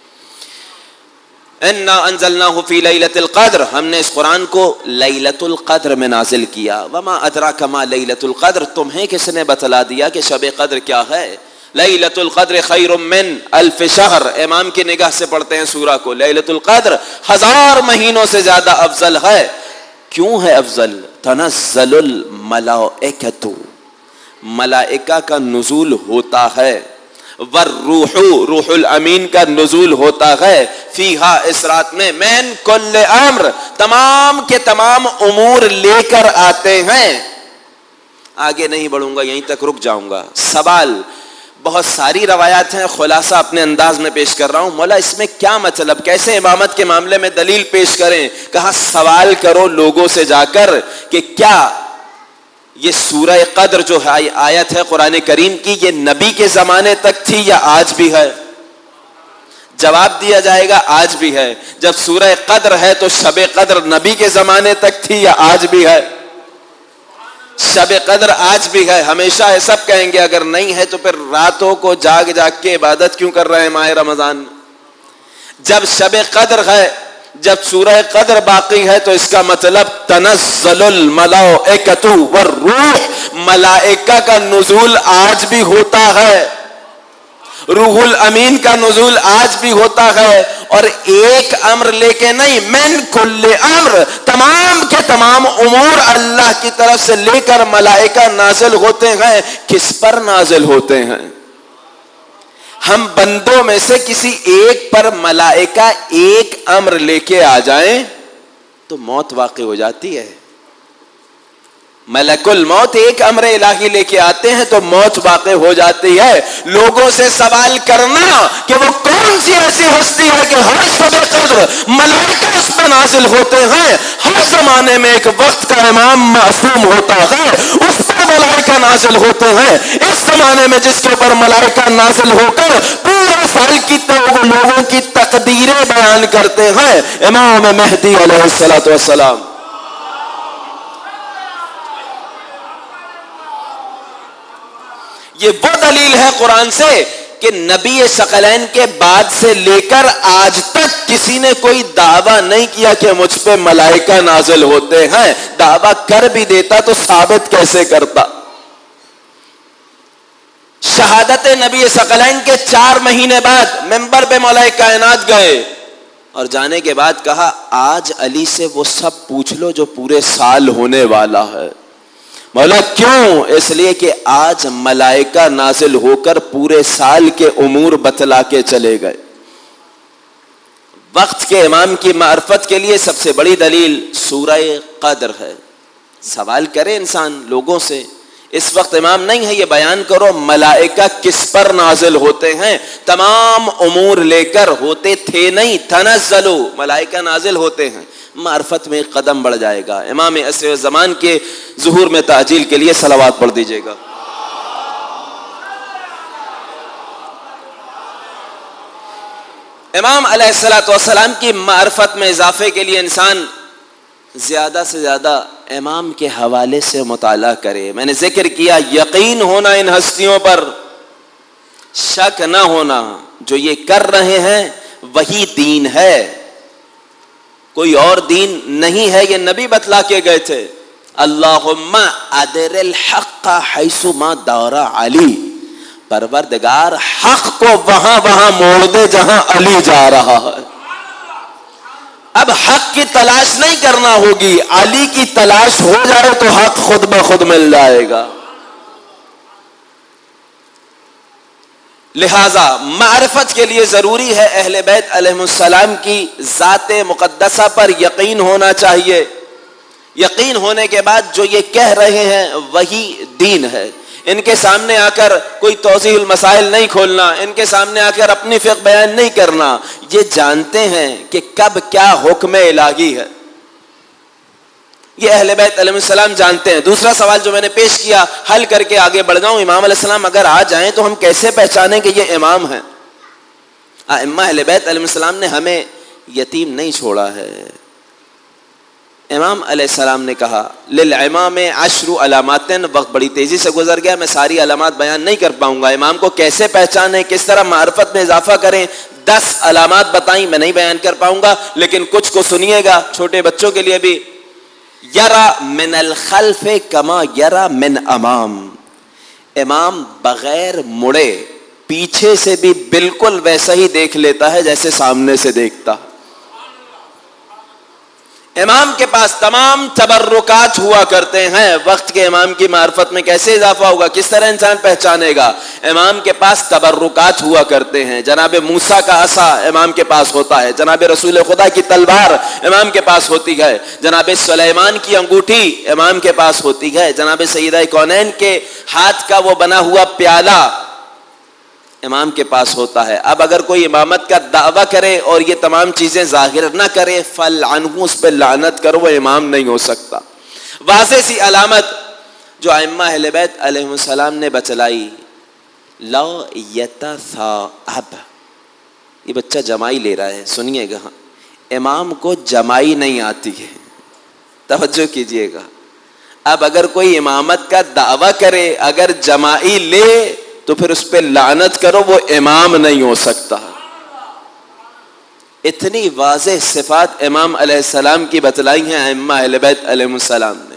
انا انزلناہ فی لیلۃ القدر, ہم نے اس قرآن کو لیلۃ القدر میں نازل کیا. وما ادراک ما لیلۃ القدر, تمہیں کس نے بتلا دیا کہ شب قدر کیا ہے؟ لیلۃ القدر خیر من الف شہر. امام کی نگاہ سے پڑھتے ہیں سورہ کو. لیلۃ القدر ہزار مہینوں سے زیادہ افضل ہے. کیوں ہے افضل؟ تنزل الملائکۃ, ملائکہ کا نزول ہوتا ہے. والروح, روح الامین کا نزول ہوتا ہے. فیہا, اس رات میں, من کل امر, تمام کے تمام امور لے کر آتے ہیں. آگے نہیں بڑھوں گا, یہیں تک رک جاؤں گا. سوال, بہت ساری روایات ہیں, خلاصہ اپنے انداز میں پیش کر رہا ہوں. مولا اس میں کیا مطلب, کیسے امامت کے معاملے میں دلیل پیش کریں؟ کہا سوال کرو لوگوں سے جا کر کہ کیا یہ سورہ قدر جو ہے آیت ہے قرآن کریم کی, یہ نبی کے زمانے تک تھی یا آج بھی ہے؟ جواب دیا جائے گا آج بھی ہے. جب سورہ قدر ہے تو شب قدر نبی کے زمانے تک تھی یا آج بھی ہے؟ شب قدر آج بھی ہے. ہمیشہ ہے, سب کہیں گے اگر نہیں ہے تو پھر راتوں کو جاگ جاگ کے عبادت کیوں کر رہے ہیں ماہ رمضان؟ جب شب قدر ہے, جب سورہ قدر باقی ہے تو اس کا مطلب تنزل الملائکۃ والروح, ملائکہ کا نزول آج بھی ہوتا ہے, روح الامین کا نزول آج بھی ہوتا ہے. اور ایک امر لے کے نہیں, من کل امر, تمام کے تمام امور اللہ کی طرف سے لے کر ملائکہ نازل ہوتے ہیں. کس پر نازل ہوتے ہیں؟ ہم بندوں میں سے کسی ایک پر ملائکہ ایک امر لے کے آ جائیں تو موت واقع ہو جاتی ہے. ملک الموت ایک امر الہی لے کے آتے ہیں تو موت واقع ہو جاتی ہے. لوگوں سے سوال کرنا کہ وہ کون سی ایسی ہستی ہے کہ ہر شب قدر ملائکہ اس پر نازل ہوتے ہیں. ہر زمانے میں ایک وقت کا امام معصوم ہوتا ہے, اس پر ملائکہ نازل ہوتے ہیں. اس زمانے میں جس کے اوپر ملائکہ نازل ہو کر پورے سال کی لوگوں کی تقدیریں بیان کرتے ہیں, امام مہدی علیہ الصلوۃ والسلام. یہ وہ دلیل ہے قرآن سے کہ نبی ثقلین کے بعد سے لے کر آج تک کسی نے کوئی دعویٰ نہیں کیا کہ مجھ پہ ملائکہ نازل ہوتے ہیں. دعویٰ کر بھی دیتا تو ثابت کیسے کرتا؟ شہادت نبی ثقلین کے چار مہینے بعد منبر پہ مولا کائنات گئے اور جانے کے بعد کہا آج علی سے وہ سب پوچھ لو جو پورے سال ہونے والا ہے. مولا کیوں؟ اس لیے کہ آج ملائکہ نازل ہو کر پورے سال کے امور بتلا کے چلے گئے. وقت کے امام کی معرفت کے لیے سب سے بڑی دلیل سورہ قدر ہے. سوال کرے انسان لوگوں سے, اس وقت امام نہیں ہے، یہ بیان کرو ملائکہ کس پر نازل ہوتے ہیں؟ تمام امور لے کر ہوتے تھے نہیں، تنزلوا، ملائکہ نازل ہوتے ہیں۔ معرفت میں ایک قدم بڑھ جائے گا۔ امام عصر زمان کے ظہور میں تعجیل کے لیے صلوات پڑھ دیجیے گا۔ امام علیہ الصلوۃ والسلام کی معرفت میں اضافے کے لیے انسان زیادہ سے زیادہ امام کے حوالے سے مطالعہ کرے۔ میں نے ذکر کیا یقین ہونا ان ہستیوں پر، شک نہ ہونا، جو یہ کر رہے ہیں وہی دین ہے، کوئی اور دین نہیں ہے، یہ نبی بتلا کے گئے تھے۔ اللہم ادر الحق حیث ما دار علی، پروردگار حق کو وہاں وہاں موڑ دے جہاں علی جا رہا ہے۔ اب حق کی تلاش نہیں کرنا ہوگی، علی کی تلاش ہو جائے تو حق خود بخود مل جائے گا۔ لہذا معرفت کے لیے ضروری ہے اہل بیت علیہ السلام کی ذات مقدسہ پر یقین ہونا چاہیے۔ یقین ہونے کے بعد جو یہ کہہ رہے ہیں وہی دین ہے۔ ان کے سامنے آ کر کوئی توضیح المسائل نہیں کھولنا، ان کے سامنے آ کر اپنی فقہ بیان نہیں کرنا، یہ جانتے ہیں کہ کب کیا حکم الہی ہے، یہ اہل بیت علیہ السلام جانتے ہیں۔ دوسرا سوال جو میں نے پیش کیا حل کر کے آگے بڑھ جاؤں، امام علیہ السلام اگر آ جائیں تو ہم کیسے پہچانیں کہ یہ امام ہیں؟ ائمہ اہل بیت علیہ السلام نے ہمیں یتیم نہیں چھوڑا ہے۔ امام علیہ السلام نے کہا للامام عشر علامات، وقت بڑی تیزی سے گزر گیا، میں ساری علامات بیان نہیں کر پاؤں گا۔ امام کو کیسے پہچانیں، کس طرح معرفت میں اضافہ کریں، دس علامات بتائیں، میں نہیں بیان کر پاؤں گا، لیکن کچھ کو سنیے گا چھوٹے بچوں کے لیے بھی۔ یرا من الخلف کما یرا من امام، امام بغیر مڑے پیچھے سے بھی بالکل ویسا ہی دیکھ لیتا ہے جیسے سامنے سے دیکھتا۔ امام کے پاس تمام تبرکات ہوا کرتے ہیں۔ وقت کے امام کی معرفت میں کیسے اضافہ ہوگا، کس طرح انسان پہچانے گا؟ امام کے پاس تبرکات ہوا کرتے ہیں۔ جناب موسیٰ کا عصا امام کے پاس ہوتا ہے، جناب رسول خدا کی تلوار امام کے پاس ہوتی ہے، جناب سلیمان کی انگوٹھی امام کے پاس ہوتی ہے، جناب سیدہ کونین کے ہاتھ کا وہ بنا ہوا پیالہ امام کے پاس ہوتا ہے۔ اب اگر کوئی امامت کا دعویٰ کرے اور یہ تمام چیزیں ظاہر نہ کرے فلعنہ، اس پہ لعنت کرو، وہ امام نہیں ہو سکتا۔ واضح سی علامت جو ائمہ اہل بیت علیہ السلام نے بتلائی، لا یتثاءب، یہ بچہ جمائی لے رہا ہے، سنیے گا، امام کو جمائی نہیں آتی ہے، توجہ کیجئے گا۔ اب اگر کوئی امامت کا دعویٰ کرے اگر جمائی لے تو پھر اس پہ لعنت کرو، وہ امام نہیں ہو سکتا۔ اتنی واضح صفات امام علیہ السلام کی بتلائی ہیں ائمہ اہل بیت علیہ السلام نے۔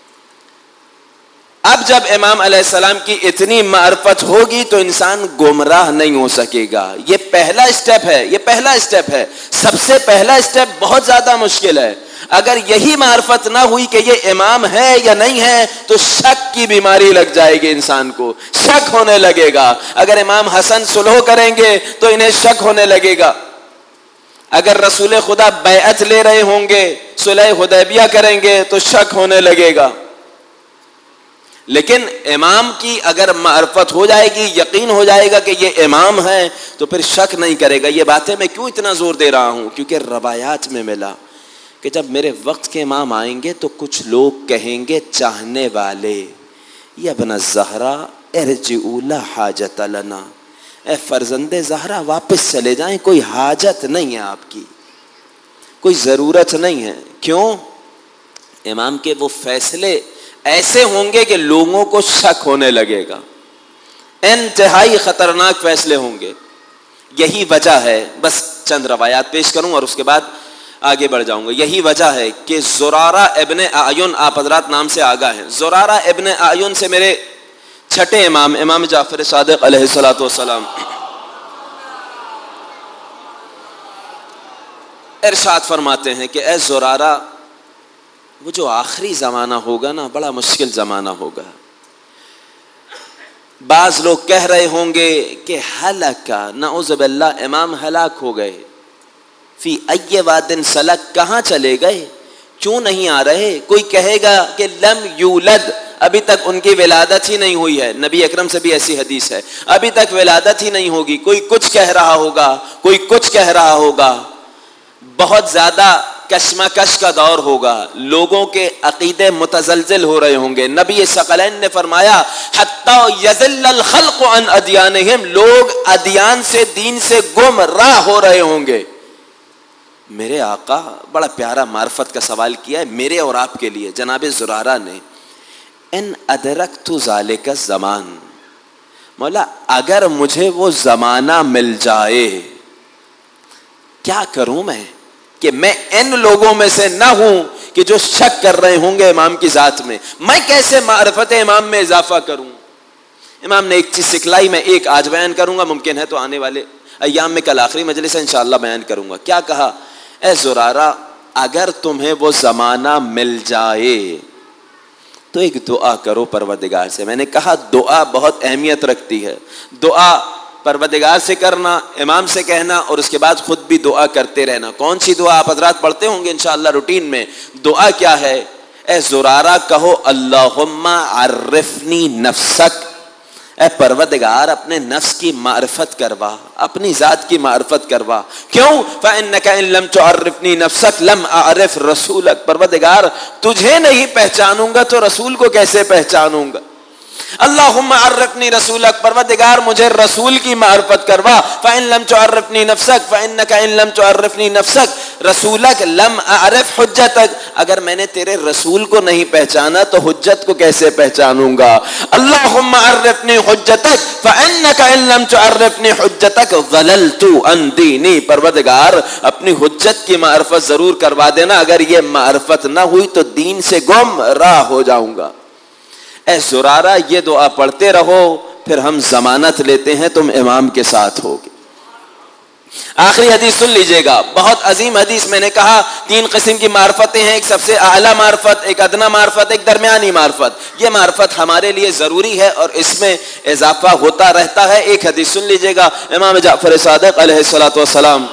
اب جب امام علیہ السلام کی اتنی معرفت ہوگی تو انسان گمراہ نہیں ہو سکے گا۔ یہ پہلا اسٹیپ ہے، یہ پہلا اسٹیپ ہے، سب سے پہلا اسٹیپ بہت زیادہ مشکل ہے۔ اگر یہی معرفت نہ ہوئی کہ یہ امام ہے یا نہیں ہے تو شک کی بیماری لگ جائے گی، انسان کو شک ہونے لگے گا۔ اگر امام حسن صلح کریں گے تو انہیں شک ہونے لگے گا، اگر رسول خدا بیعت لے رہے ہوں گے، صلح حدیبیہ کریں گے تو شک ہونے لگے گا۔ لیکن امام کی اگر معرفت ہو جائے گی، یقین ہو جائے گا کہ یہ امام ہے، تو پھر شک نہیں کرے گا۔ یہ باتیں میں کیوں اتنا زور دے رہا ہوں؟ کیونکہ روایات میں ملا کہ جب میرے وقت کے امام آئیں گے تو کچھ لوگ کہیں گے چاہنے والے، یا ابن الزہرا ارجعوا لا حاجت لنا، اے فرزند زہرا واپس چلے جائیں، کوئی حاجت نہیں ہے آپ کی، کوئی ضرورت نہیں ہے۔ کیوں؟ امام کے وہ فیصلے ایسے ہوں گے کہ لوگوں کو شک ہونے لگے گا، انتہائی خطرناک فیصلے ہوں گے۔ یہی وجہ ہے، بس چند روایات پیش کروں اور اس کے بعد آگے بڑھ جاؤں گا۔ یہی وجہ ہے کہ زرارہ ابن اعین، آپ حضرات نام سے آگاہ ہیں، زرارہ ابن اعین سے میرے چھٹے امام امام جعفر صادق علیہ الصلوۃ والسلام ارشاد فرماتے ہیں کہ اے زرارہ، وہ جو آخری زمانہ ہوگا نا، بڑا مشکل زمانہ ہوگا۔ بعض لوگ کہہ رہے ہوں گے کہ ہلکا، نعوذ باللہ، امام ہلاک ہو گئے، فی ای واد سلک، کہاں چلے گئے، کیوں نہیں آ رہے؟ کوئی کہے گا کہ لم یولد، ابھی تک ان کی ولادت ہی نہیں ہوئی ہے. نبی اکرم سے بھی ایسی حدیث ہے, ابھی تک ولادت ہی نہیں ہوگی, کوئی کچھ کہہ رہا ہوگا, کوئی کچھ کہہ رہا ہوگا, بہت زیادہ کشمکش کا دور ہوگا, لوگوں کے عقیدے متزلزل ہو رہے ہوں گے. نبی ثقلین نے فرمایا حتی یضل الخلق عن ادیانہم, لوگ ادیان سے, دین سے گمراہ ہو رہے ہوں گے. میرے آقا بڑا پیارا معرفت کا سوال کیا ہے میرے اور آپ کے لیے جناب زرارہ نے. ان ادرکت ذالک الزمان, مولا اگر مجھے وہ زمانہ مل جائے کیا کروں میں کہ میں ان لوگوں میں سے نہ ہوں کہ جو شک کر رہے ہوں گے امام کی ذات میں. میں کیسے معرفت امام میں اضافہ کروں؟ امام نے ایک چیز سکھلائی, میں ایک آج بیان کروں گا, ممکن ہے تو آنے والے ایام میں, کل آخری مجلس ہے انشاءاللہ بیان کروں گا. کیا کہا؟ اے زرارہ اگر تمہیں وہ زمانہ مل جائے تو ایک دعا کرو پروردگار سے. میں نے کہا دعا بہت اہمیت رکھتی ہے. دعا پروردگار سے کرنا, امام سے کہنا, اور اس کے بعد خود بھی دعا کرتے رہنا. کون سی دعا آپ حضرات پڑھتے ہوں گے انشاءاللہ روٹین میں. دعا کیا ہے؟ اے زرارہ کہو اللہم عرفنی نفسک, اے پروردگار اپنے نفس کی معرفت کروا, اپنی ذات کی معرفت کروا. کیوں؟ فإنک ان لم تعرفنی نفسک لم اعرف رسولک, پروردگار تجھے نہیں پہچانوں گا تو رسول کو کیسے پہچانوں گا. اللہم عرفنی رسولک, پروردگار مجھے رسول کی معرفت کروا. فإن لم تعرفنی نفسک فإنک ان لم تعرفنی نفسک رسولک لم اعرف حجتک, اگر میں نے تیرے رسول کو نہیں پہچانا تو حجت کو کیسے پہچانوں گا. اللہم عرفنی حجتک فإنک ان لم تعرفنی حجتک ضللت عن دینی, پروردگار اپنی حجت کی معرفت ضرور کروا دینا, اگر یہ معرفت نہ ہوئی تو دین سے گمراہ ہو جاؤں گا. اے زرارہ یہ دعا پڑھتے رہو, پھر ہم ضمانت لیتے ہیں تم امام کے ساتھ ہوگے. آخری حدیث سن لیجئے گا, بہت عظیم حدیث. میں نے کہا تین قسم کی معرفتیں ہیں, ایک سب سے اعلیٰ معرفت, ایک ادنا معرفت, ایک درمیانی معرفت. یہ معرفت ہمارے لیے ضروری ہے اور اس میں اضافہ ہوتا رہتا ہے. ایک حدیث سن لیجئے گا, امام جعفر صادق علیہ الصلوۃ والسلام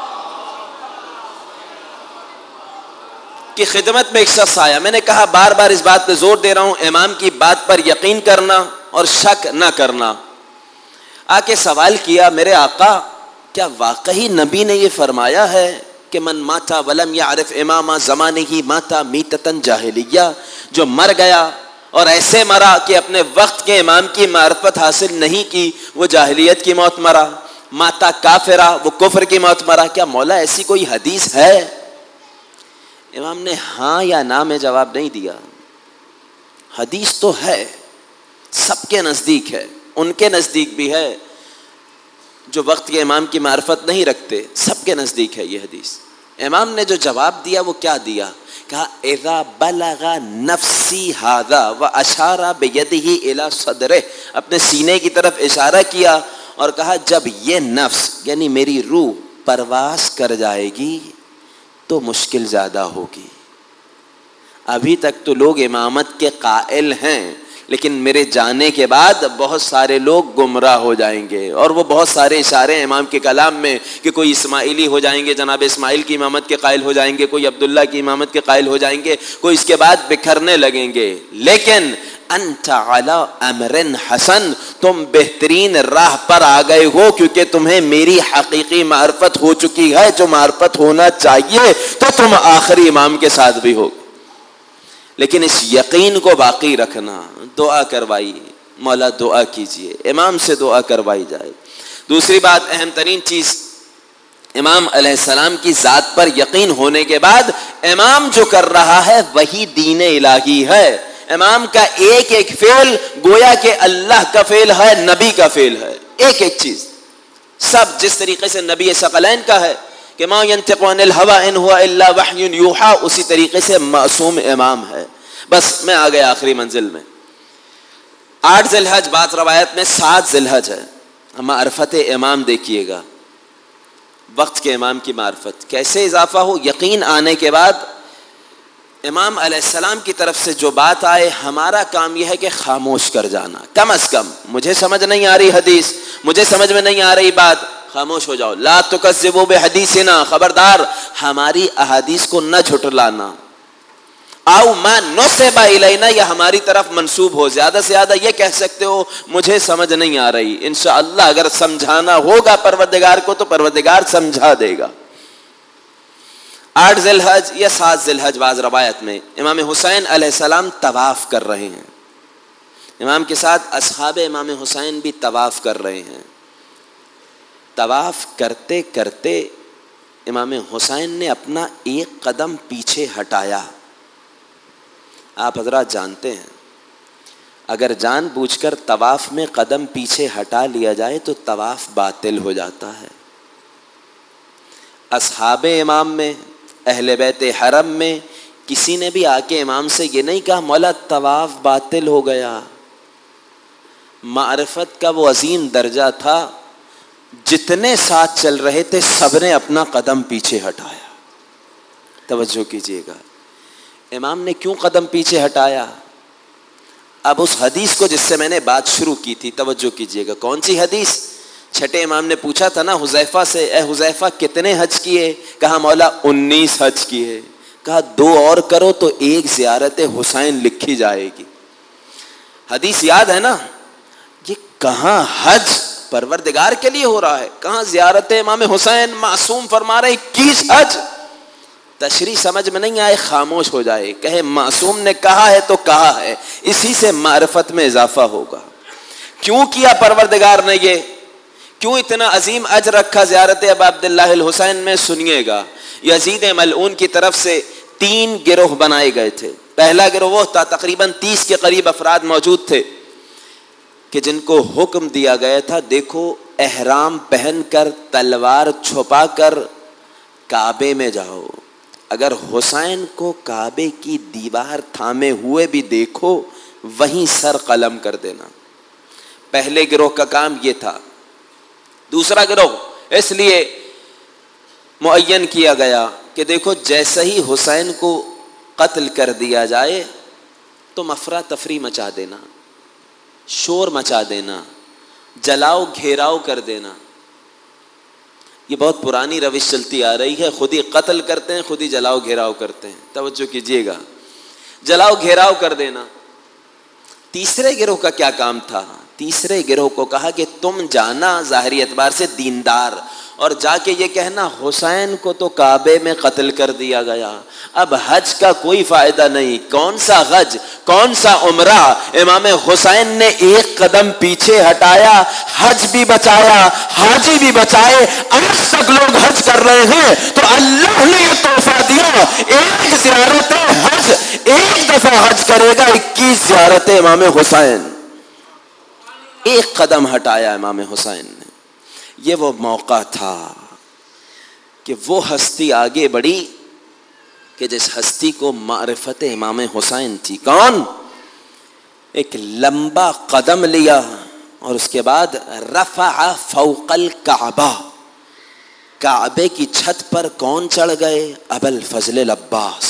کی خدمت میں ایک شخص آیا. میں نے کہا بار بار اس بات پہ زور دے رہا ہوں, امام کی بات پر یقین کرنا اور شک نہ کرنا. آ کے سوال کیا, میرے آقا کیا واقعی نبی نے یہ فرمایا ہے کہ من ماتا ولم یعرف امام زمانہ ماتا میتتن جاہلیہ, جو مر گیا اور ایسے مرا کہ اپنے وقت کے امام کی معرفت حاصل نہیں کی, وہ جاہلیت کی موت مرا. ماتا کافرہ, وہ کفر کی موت مرا. کیا مولا ایسی کوئی حدیث ہے؟ امام نے ہاں یا نہ میں جواب نہیں دیا. حدیث تو ہے, سب کے نزدیک ہے, ان کے نزدیک بھی ہے جو وقت کے امام کی معرفت نہیں رکھتے, سب کے نزدیک ہے یہ حدیث. امام نے جو جواب دیا وہ کیا دیا؟ کہا اذا بلغ نفسی ھذا واشار بیدہ الی صدرہ, اپنے سینے کی طرف اشارہ کیا اور کہا جب یہ نفس یعنی میری روح پرواز کر جائے گی تو مشکل زیادہ ہوگی. ابھی تک تو لوگ امامت کے قائل ہیں, لیکن میرے جانے کے بعد بہت سارے لوگ گمراہ ہو جائیں گے, اور وہ بہت سارے اشارے امام کے کلام میں کہ کوئی اسماعیلی ہو جائیں گے, جناب اسماعیل کی امامت کے قائل ہو جائیں گے, کوئی عبداللہ کی امامت کے قائل ہو جائیں گے, کوئی اس کے بعد بکھرنے لگیں گے. لیکن انت علی امر حسن, تم بہترین راہ پر آ گئے ہو, کیونکہ تمہیں میری حقیقی معرفت ہو چکی ہے, جو معرفت ہونا چاہیے, تو تم آخری امام کے ساتھ بھی ہو. لیکن اس یقین کو باقی رکھنا. دعا کروائی, مولا دعا کیجئے, امام سے دعا کروائی جائے. دوسری بات, اہم ترین چیز, امام علیہ السلام کی ذات پر یقین ہونے کے بعد امام جو کر رہا ہے وہی دین الہی ہے. امام کا ایک ایک فعل گویا کہ اللہ کا فعل ہے, نبی کا فعل ہے. ایک ایک چیز سب جس طریقے سے نبی ثقلین کا ہے کہ ما ينطق عن الهوى ان هو الا وحی یوحى, اسی طریقے سے معصوم امام ہے. بس میں آ گیا آخری منزل میں. آٹھ ذی الحج, بات روایت میں سات ذی الحج ہے. معرفت امام دیکھیے گا, وقت کے امام کی معرفت کیسے اضافہ ہو. یقین آنے کے بعد امام علیہ السلام کی طرف سے جو بات آئے, ہمارا کام یہ ہے کہ خاموش کر جانا. کم از کم مجھے سمجھ نہیں آ رہی حدیث, مجھے سمجھ میں نہیں آ رہی بات, خاموش ہو جاؤ. لا تکذبوا بحدیثنا, خبردار ہماری احادیث کو نہ جھٹلانا. او ما نسب الینا، یا ہماری طرف منسوب ہو. زیادہ سے زیادہ یہ کہہ سکتے ہو مجھے سمجھ نہیں آ رہی. انشاءاللہ اگر سمجھانا ہوگا پروردگار کو تو پروردگار سمجھا دے گا. آٹھ ذی الحج یا سات ذی الحج بعض روایت میں امام حسین علیہ السلام طواف کر رہے ہیں. امام کے ساتھ اصحاب امام حسین بھی طواف کر رہے ہیں. طواف کرتے کرتے امام حسین نے اپنا ایک قدم پیچھے ہٹایا. آپ حضرات جانتے ہیں اگر جان بوجھ کر طواف میں قدم پیچھے ہٹا لیا جائے تو طواف باطل ہو جاتا ہے. اصحاب امام میں، اہل بیت حرم میں کسی نے بھی آ کے امام سے یہ نہیں کہا مولا طواف باطل ہو گیا. معرفت کا وہ عظیم درجہ تھا، جتنے ساتھ چل رہے تھے سب نے اپنا قدم پیچھے ہٹایا. توجہ کیجیے گا امام نے کیوں قدم پیچھے ہٹایا. اب اس حدیث کو جس سے میں نے بات شروع کی تھی توجہ کیجیے گا. کون سی حدیث؟ چھٹے امام نے پوچھا تھا نا حذیفہ سے، اے حذیفہ کتنے حج کیے؟ کہا مولا انیس حج کیے. کہا دو اور کرو تو ایک زیارت حسین لکھی جائے گی. حدیث یاد ہے نا؟ یہ کہاں حج پروردگار کے لیے ہو رہا ہے، کہاں زیارت امام حسین معصوم فرما رہے اکیس حج. تشریح سمجھ میں نہیں آئے خاموش ہو جائے، کہے معصوم نے کہا ہے تو کہا ہے. اسی سے معرفت میں اضافہ ہوگا. کیوں کیا پروردگار نے یہ؟ کیوں اتنا عظیم اجر رکھا زیارت ابا عبداللہ الحسین میں؟ سنیے گا. یزید ملعون کی طرف سے تین گروہ بنائے گئے تھے. پہلا گروہ وہ تھا، تقریباً تیس کے قریب افراد موجود تھے کہ جن کو حکم دیا گیا تھا دیکھو احرام پہن کر تلوار چھپا کر کعبے میں جاؤ، اگر حسین کو کعبے کی دیوار تھامے ہوئے بھی دیکھو وہیں سر قلم کر دینا. پہلے گروہ کا کام یہ تھا. دوسرا گروہ اس لیے معین کیا گیا کہ دیکھو جیسے ہی حسین کو قتل کر دیا جائے تم افراتفری مچا دینا، شور مچا دینا، جلاؤ گھیراؤ کر دینا. یہ بہت پرانی روش چلتی آ رہی ہے، خود ہی قتل کرتے ہیں، خود ہی جلاؤ گھیراؤ کرتے ہیں. توجہ کیجیے گا، جلاؤ گھیراؤ کر دینا. تیسرے گروہ کا کیا کام تھا؟ تیسرے گروہ کو کہا کہ تم جانا ظاہری اعتبار سے دیندار اور جا کے یہ کہنا حسین کو تو کعبے میں قتل کر دیا گیا، اب حج کا کوئی فائدہ نہیں. کون سا حج، کون سا عمرہ؟ امام حسین نے ایک قدم پیچھے ہٹایا، حج بھی بچایا، حاجی بھی بچائے. آج تک لوگ حج کر رہے ہیں تو اللہ نے یہ تحفہ دیا، ایک زیارت حج ایک دفعہ حج کرے گا، اکیس زیارت امام حسین. ایک قدم ہٹایا امام حسین نے. یہ وہ موقع تھا کہ وہ ہستی آگے بڑھی کہ جس ہستی کو معرفت امام حسین تھی. کون؟ ایک لمبا قدم لیا اور اس کے بعد رفع فوق الکعبہ، کعبے کی چھت پر کون چڑھ گئے؟ ابو الفضل العباس.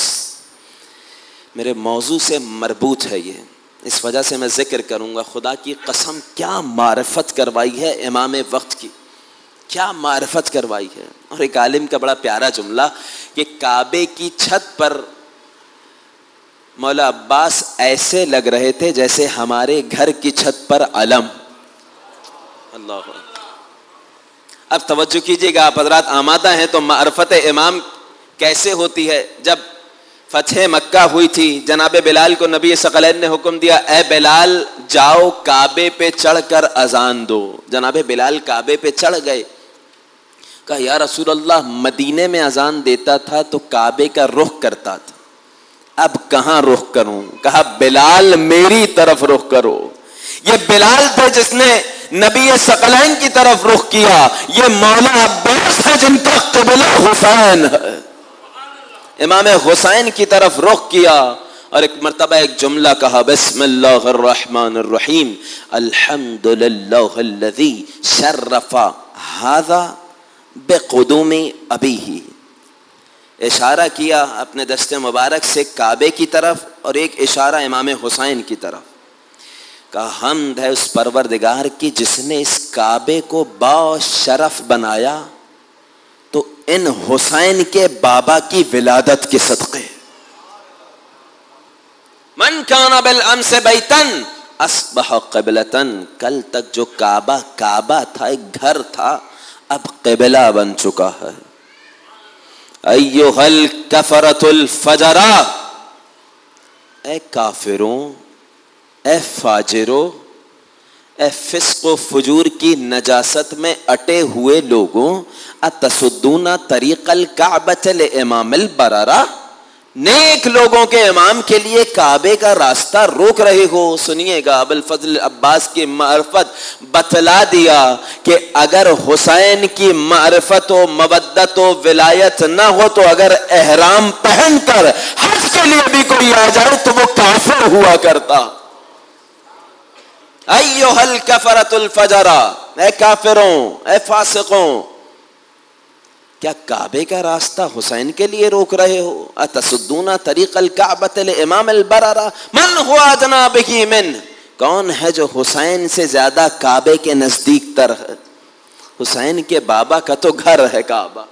میرے موضوع سے مربوط ہے یہ، اس وجہ سے میں ذکر کروں گا. خدا کی قسم کیا معرفت کروائی ہے امام وقت کی، کیا معرفت کروائی ہے. اور ایک عالم کا بڑا پیارا جملہ کہ کعبے کی چھت پر مولا عباس ایسے لگ رہے تھے جیسے ہمارے گھر کی چھت پر علم. اللہ. اب توجہ کیجیے گا، آپ حضرات آمادہ ہیں تو معرفت امام کیسے ہوتی ہے. جب فتح مکہ ہوئی تھی جناب بلال کو نبی ثقلین نے حکم دیا اے بلال جاؤ کعبے پہ چڑھ کر اذان دو. جناب بلال کعبے پہ چڑھ گئے. کہا یا رسول اللہ مدینے میں اذان دیتا تھا تو کعبے کا رخ کرتا تھا، اب کہاں رخ کروں؟ کہا بلال میری طرف رخ کرو. یہ بلال تھے جس نے نبی ثقلین کی طرف رخ کیا. یہ مولا عباس ہے جن کا قبلہ حسین ہے. امام حسین کی طرف رخ کیا اور ایک مرتبہ ایک جملہ کہا بسم اللہ الرحمن الرحیم الحمدللہ الذی شرف ھذا بقدوم ابیہ. اشارہ کیا اپنے دست مبارک سے کعبے کی طرف اور ایک اشارہ امام حسین کی طرف. کہا حمد ہے اس پروردگار کی جس نے اس کعبے کو با شرف بنایا تو ان حسین کے بابا کی ولادت کے صدقے. من کان بالامس بیتن اصبح قبلتن، کل تک جو کعبہ کعبہ تھا، ایک گھر تھا، اب قبلہ بن چکا ہے۔ ایھا الکفرۃ الفجرا، اے کافروں، اے فاجروں، اے فسق و فجور کی نجاست میں اٹے ہوئے لوگوں، اتصدون طریق الکعبۃ لامام البررہ، نیک لوگوں کے امام کے لیے کعبے کا راستہ روک رہے ہو۔ سنیے گا، ابوالفضل عباس کی معرفت بتلا دیا کہ اگر حسین کی معرفت و مودت و ولایت نہ ہو تو اگر احرام پہن کر حج کے لیے بھی کوئی آ جائے تو وہ کافر ہوا کرتا۔ ایھا الکفرۃ الفجرا، اے کافروں، اے فاسقوں، کیا کعبے کا راستہ حسین کے لیے روک رہے ہو؟ اتصدون طریق الکعبۃ لامام البررہ من هو ادنی بہ منہ، کون ہے جو حسین سے زیادہ کعبے کے نزدیک تر ہے؟ حسین کے بابا کا تو گھر ہے کعبہ۔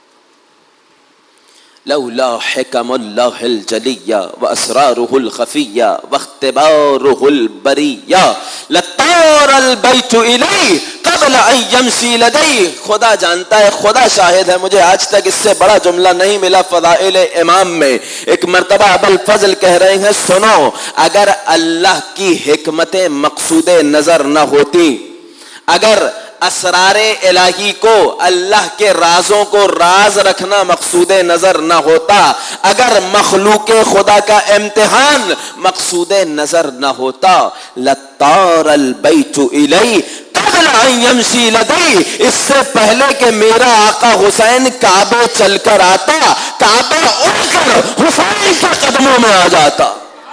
لولا حکم اللہ الجلیہ واسرارہ الخفیہ واختبارہ البریہ لطار البیت الیہ قبل ان یمشی لدیہ۔ خدا جانتا ہے، خدا شاہد ہے، مجھے آج تک اس سے بڑا جملہ نہیں ملا فضائل امام میں۔ ایک مرتبہ ابوالفضل کہہ رہے ہیں، سنو، اگر اللہ کی حکمتیں مقصود نظر نہ ہوتی، اگر اسرار الہی کو، اللہ کے رازوں کو راز رکھنا مقصود نظر نہ ہوتا، اگر مخلوق خدا کا امتحان مقصود نظر نہ ہوتا، لطار البیت الی قبل ان یمشی لدی، اس سے پہلے کہ میرا آقا حسین کعبے چل کر آتا، کعبہ اڑ کر حسین کے قدموں میں آ جاتا۔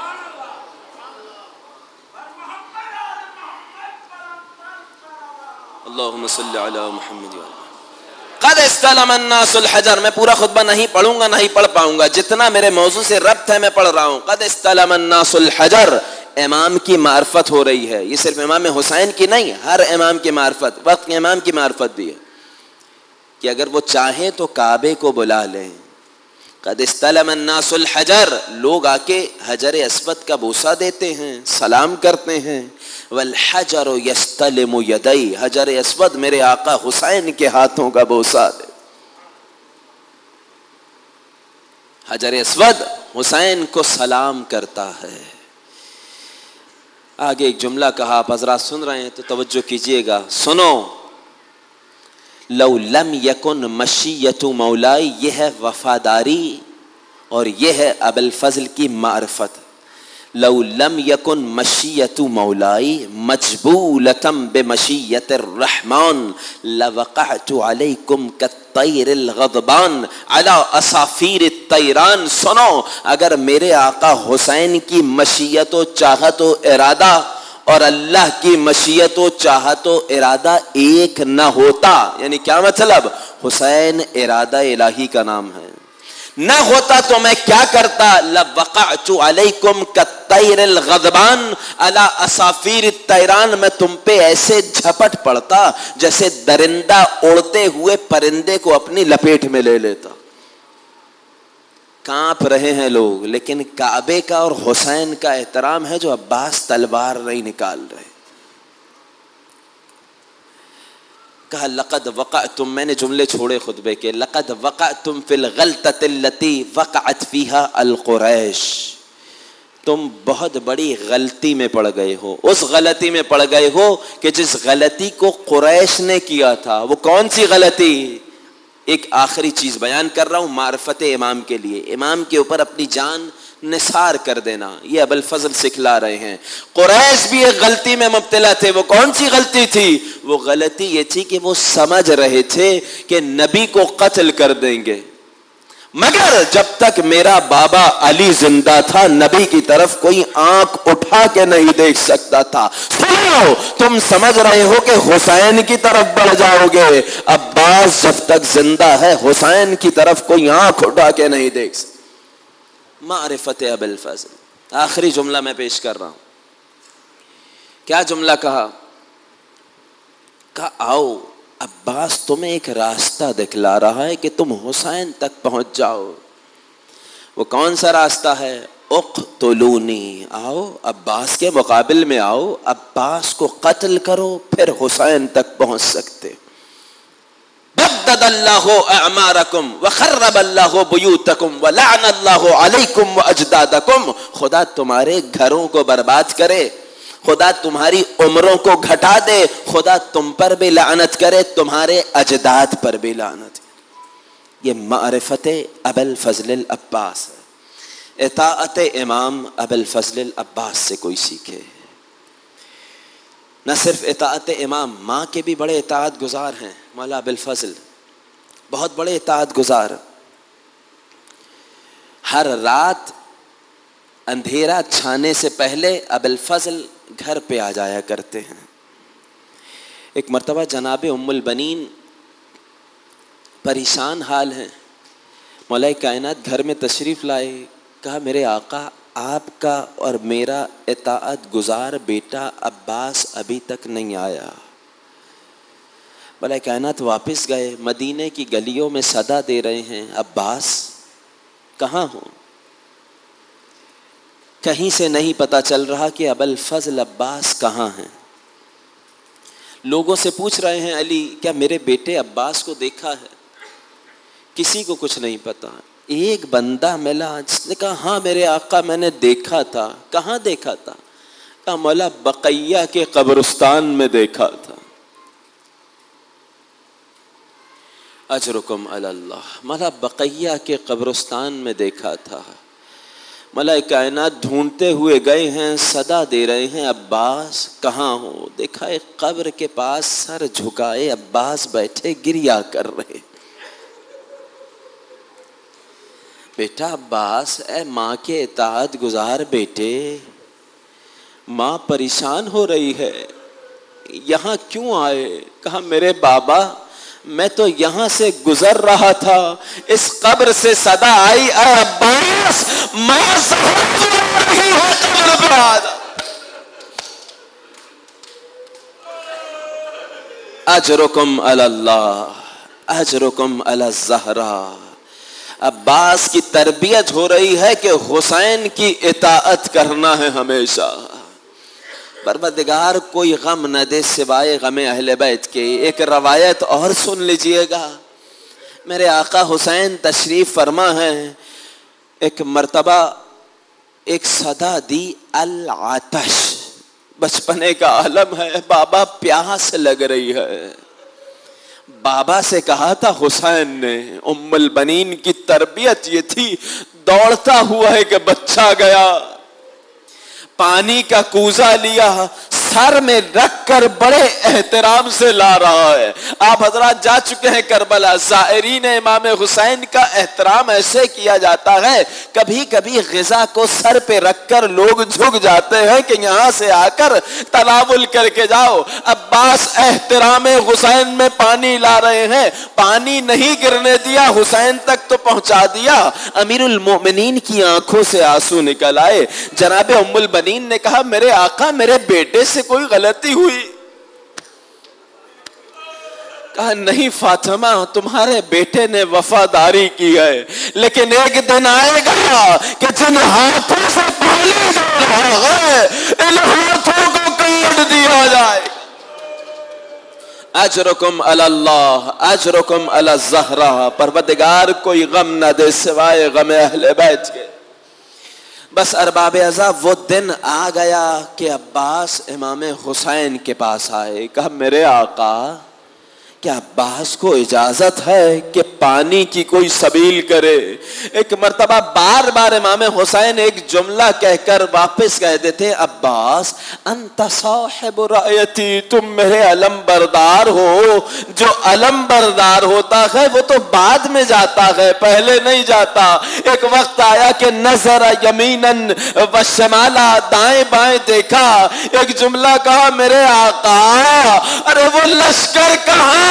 اللہم صلی علی محمد۔ قد استلم الناس الحجر، میں پورا خطبہ نہیں پڑھوں گا، نہیں پڑھ پاؤں گا، جتنا میرے موضوع سے ربط ہے میں پڑھ رہا ہوں۔ قد استلم الناس الحجر، امام کی معرفت ہو رہی ہے، یہ صرف امام حسین کی نہیں، ہر امام کی معرفت، وقت کے امام کی معرفت بھی ہے کہ اگر وہ چاہیں تو کعبے کو بلا لیں۔ قد استلم الناس الحجر، لوگ آ کے حجر اسود کا بوسہ دیتے ہیں، سلام کرتے ہیں۔ والحجر یستلم یدی، حجر اسود میرے آقا حسین کے ہاتھوں کا بوسہ دے۔ حجر اسود حسین کو سلام کرتا ہے۔ آگے ایک جملہ کہا، آپ حضرات سن رہے ہیں تو توجہ کیجئے گا، سنو۔ لو لم یکن مشیت مولائی، یہ ہے وفاداری اور یہ ہے ابوالفضل کی معرفت۔ لو لم یکن مشیت مولائی مجبولۃ بمشیت الرحمن لوقعت علیکم کالطیر الغضبان علی اصافیر الطیران۔ سنو، اگر میرے آقا حسین کی مشیت و چاہت و ارادہ اور اللہ کی مشیت و چاہت و ارادہ ایک نہ ہوتا، یعنی کیا مطلب؟ حسین ارادہ الہی کا نام ہے، نہ ہوتا تو میں کیا کرتا؟ لوقعت علیکم کالطیر الغضبان علی اصافیر الطیران، میں تم پہ ایسے جھپٹ پڑتا جیسے درندہ اڑتے ہوئے پرندے کو اپنی لپیٹ میں لے لیتا۔ کانپ رہے ہیں لوگ، لیکن کعبے کا اور حسین کا احترام ہے جو عباس تلوار نہیں نکال رہے۔ کہا لقد وقعتم، میں نے جملے چھوڑے خطبے کے، لقد وقعتم فی الغلطۃ التی وقعت فیہا القریش، تم بہت بڑی غلطی میں پڑ گئے ہو، اس غلطی میں پڑ گئے ہو کہ جس غلطی کو قریش نے کیا تھا۔ وہ کون سی غلطی؟ ایک آخری چیز بیان کر رہا ہوں معرفت امام کے لیے، امام کے اوپر اپنی جان نثار کر دینا، یہ ابوالفضل سکھلا رہے ہیں۔ قریش بھی ایک غلطی میں مبتلا تھے، وہ کون سی غلطی تھی؟ وہ غلطی یہ تھی کہ وہ سمجھ رہے تھے کہ نبی کو قتل کر دیں گے، مگر جب تک میرا بابا علی زندہ تھا نبی کی طرف کوئی آنکھ اٹھا کے نہیں دیکھ سکتا تھا۔ سنو، تم سمجھ رہے ہو کہ حسین کی طرف بڑھ جاؤ گے، عباس جب تک زندہ ہے حسین کی طرف کوئی آنکھ اٹھا کے نہیں دیکھ سکتا۔ معرفت ابوالفضل۔ آخری جملہ میں پیش کر رہا ہوں، کیا جملہ کہا؟ کہا آؤ عباس تمہیں ایک راستہ دکھلا رہا ہے کہ تم حسین تک پہنچ جاؤ۔ وہ کون سا راستہ ہے؟ اقتلونی، آؤ عباس کے مقابل میں آؤ، عباس کو قتل کرو، پھر حسین تک پہنچ سکتے۔ بدد اللہ اعمارکم وخرب اللہ بیوتکم ولعن اللہ علیکم واجدادکم، خدا تمہارے گھروں کو برباد کرے، خدا تمہاری عمروں کو گھٹا دے، خدا تم پر بھی لعنت کرے، تمہارے اجداد پر بھی لعنت کرے۔ یہ معرفت ابی الفضل العباس ہے، اطاعت امام ابی الفضل العباس سے کوئی سیکھے۔ نہ صرف اطاعت امام، ماں کے بھی بڑے اطاعت گزار ہیں، مولا ابی الفضل بہت بڑے اطاعت گزار۔ ہر رات اندھیرا چھانے سے پہلے ابی الفضل گھر پہ آ جایا کرتے ہیں۔ ایک مرتبہ جناب ام البنین پریشان حال ہیں، مولا کائنات گھر میں تشریف لائے، کہا میرے آقا آپ کا اور میرا اطاعت گزار بیٹا عباس ابھی تک نہیں آیا۔ مولا کائنات واپس گئے، مدینے کی گلیوں میں صدا دے رہے ہیں، عباس کہاں ہو؟ کہیں سے نہیں پتہ چل رہا کہ ابی الفضل عباس کہاں ہیں۔ لوگوں سے پوچھ رہے ہیں علی کیا میرے بیٹے عباس کو دیکھا ہے؟ کسی کو کچھ نہیں پتا۔ ایک بندہ ملا جس نے کہا ہاں میرے آقا میں نے دیکھا تھا۔ کہاں دیکھا تھا؟ کہا مولا بقیہ کے قبرستان میں دیکھا تھا۔ اجرکم علی اللہ، مولا بقیہ کے قبرستان میں دیکھا تھا۔ مولا کائنات ڈھونڈتے ہوئے گئے ہیں، صدا دے رہے ہیں عباس کہاں ہو؟ دیکھا ایک قبر کے پاس سر جھکائے عباس بیٹھے گریا کر رہے۔ بیٹا عباس، اے ماں کے اطاعت گزار بیٹے، ماں پریشان ہو رہی ہے، یہاں کیوں آئے؟ کہا میرے بابا میں تو یہاں سے گزر رہا تھا، اس قبر سے صدا آئی اے عباس ماں زہرا رہی ہے قبر پر آ جا۔ اجرکم علی اللہ، اجرکم علی الزہرا۔ عباس کی تربیت ہو رہی ہے کہ حسین کی اطاعت کرنا ہے ہمیشہ۔ پروردگار کوئی غم نہ دے سوائے غم اہل بیت کے۔ ایک روایت اور سن لیجئے گا، میرے آقا حسین تشریف فرما ہے، ایک مرتبہ ایک صدا دی العطش، بچپنے کا عالم ہے، بابا پیاس لگ رہی ہے۔ بابا سے کہا تھا حسین نے، ام البنین کی تربیت یہ تھی، دوڑتا ہوا ہے کہ بچہ گیا، پانی کا کوزہ لیا، سر میں رکھ کر بڑے احترام سے لا رہا ہے۔ آپ حضرات جا چکے ہیں کربلا، زائرین امام حسین کا احترام ایسے کیا جاتا ہے، کبھی کبھی غذا کو سر پہ رکھ کر لوگ جھک جاتے ہیں کہ یہاں سے آ کر تناول کر کے جاؤ۔ عباس احترام حسین میں پانی لا رہے ہیں، پانی نہیں گرنے دیا، حسین تک تو پہنچا دیا۔ امیر المومنین کی آنکھوں سے آنسو نکل آئے۔ جناب ام البنین نے کہا میرے آقا میرے بیٹے سے کوئی غلطی ہوئی؟ کہا نہیں فاطمہ، تمہارے بیٹے نے وفاداری کی ہے، لیکن ایک دن آئے گا کہ جن ہاتھوں سے پانی جا رہا ہے ان ہاتھوں کو کاٹ دیا جائے۔ اجرکم علی اللہ، اجرکم علی الزہرا۔ پروردگار کوئی غم نہ دے سوائے غم اہل بیت کے۔ بس ارباب عزا وہ دن آ گیا کہ عباس امام حسین کے پاس آئے، کہا میرے آقا کیا عباس کو اجازت ہے کہ پانی کی کوئی سبیل کرے؟ ایک مرتبہ بار بار امام حسین ایک جملہ کہہ کر واپس کہتے تھے عباس انت صاحب رایتی، تم میرے علم بردار ہو۔ جو علم بردار ہوتا ہے وہ تو بعد میں جاتا ہے، پہلے نہیں جاتا۔ ایک وقت آیا کہ نظر یمیناً و شمالا، دائیں بائیں دیکھا، ایک جملہ کہا میرے آقا ارے وہ لشکر کہاں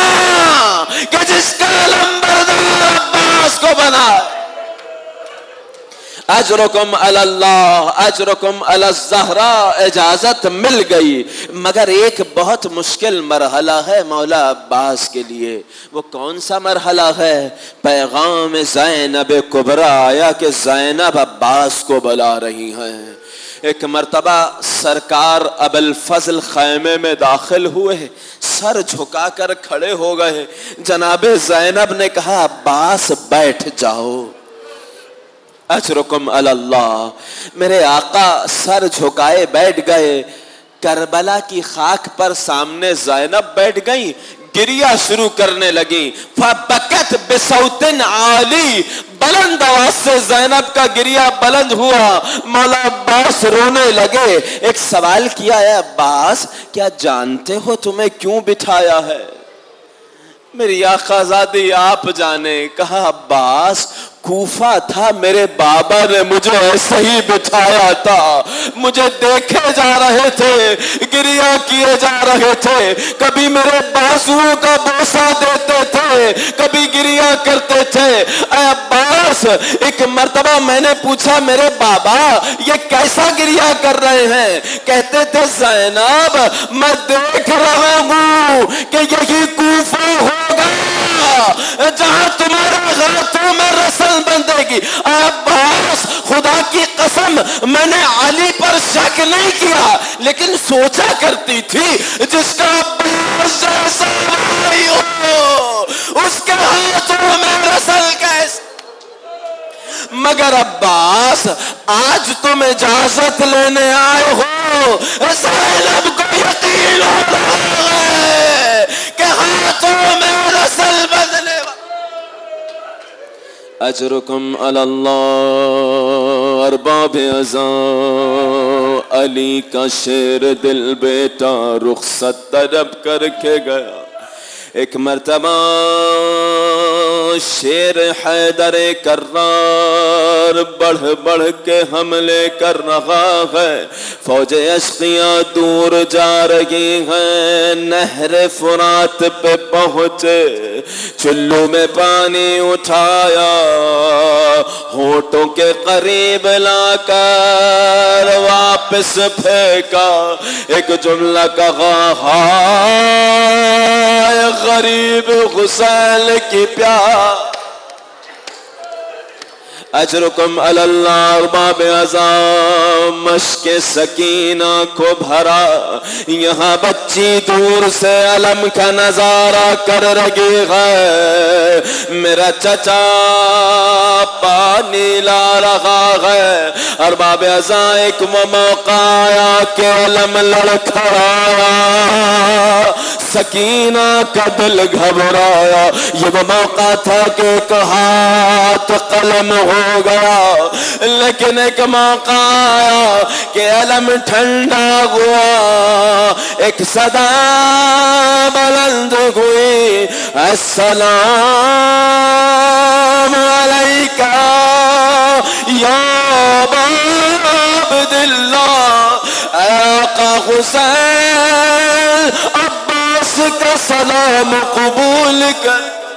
کہ جس کا علم بردار عباس کو بنا۔ اجرکم علی اللہ اجرکم علی الزہرا، اجازت مل گئی، مگر ایک بہت مشکل مرحلہ ہے مولا عباس کے لیے۔ وہ کون سا مرحلہ ہے؟ پیغام زینب کبریٰ آیا کہ زینب عباس کو بلا رہی ہیں۔ ایک مرتبہ سرکار ابوالفضل خیمے میں داخل ہوئے، سر جھکا کر کھڑے ہو گئے۔ جناب زینب نے کہا عباس بیٹھ جاؤ۔ اجرکم علی اللہ، میرے آقا سر جھکائے بیٹھ گئے۔ کربلا کی خاک پر سامنے زینب بیٹھ گئیں، گریہ شروع کرنے لگیں۔ فبکت بصوت عالی، بلند آواز سے زینب کا گریہ بلند ہوا۔ مولا عباس رونے لگے۔ ایک سوال کیا ہے عباس کیا جانتے ہو تمہیں کیوں بٹھایا ہے؟ میری آقازادی آپ جانے۔ کہا عباس کوفہ تھا، میرے بابا نے مجھے ایسے ہی بٹھایا تھا، مجھے دیکھے جا رہے تھے، گریہ کیے جا رہے تھے، کبھی میرے بازوؤں کا بوسہ دیتے تھے، کبھی گریہ کرتے تھے۔ اے عباس، ایک مرتبہ میں نے پوچھا میرے بابا یہ کیسا گریہ کر رہے ہیں؟ کہتے تھے زینب میں دیکھ رہا ہوں کہ یہی کوفہ ہوگا جہاں تمہارے ہاتھوں میں رسل بندھے گی۔ عباس خدا کی قسم میں نے علی پر شک نہیں کیا، لیکن سوچا کرتی تھی جس کا عباس جیسا بھائی ہو اس کے ہاتھوں میں رسل کیسے؟ مگر عباس آج تم اجازت لینے آئے ہو، زینب کو یقین ہو رہا ہے کہ ہاتھوں میں رسل بدلے۔ اجرکم علی اللہ ارباب ازاں، علی کا شیر دل بیٹا رخصت طلب کر کے گیا۔ ایک مرتبہ شیر حیدر کرار بڑھ بڑھ کے حملے کر رہا ہے، فوج اشقیاء دور جا رہی ہیں۔ نہر فرات پہ پہنچے، چلو میں پانی اٹھایا، ہونٹوں کے قریب لا کر واپس پھینکا، ایک جملہ کہا ہائے غریب حسین کی پیار۔ اجرکم علی اللہ ارباب ازاں، مشک سکینہ کو بھرا، یہاں بچی دور سے علم کا نظارہ کر رہی ہے، میرا چچا پانی لا رہا ہے۔ ارباب ازاں ایک وہ موقع آیا کہ علم لڑکھڑایا، سکینہ کا دل گھبرایا۔ یہ وہ موقع تھا کہ ایک ہاتھ قلم ہو گیا، لیکن ایک موقع آیا کہ علم ٹھنڈا ہوا، ایک صدا بلند ہوئی، السلام علیکہ یا ابا عبداللہ، اے آقا حسین عباس کا سلام قبول کر۔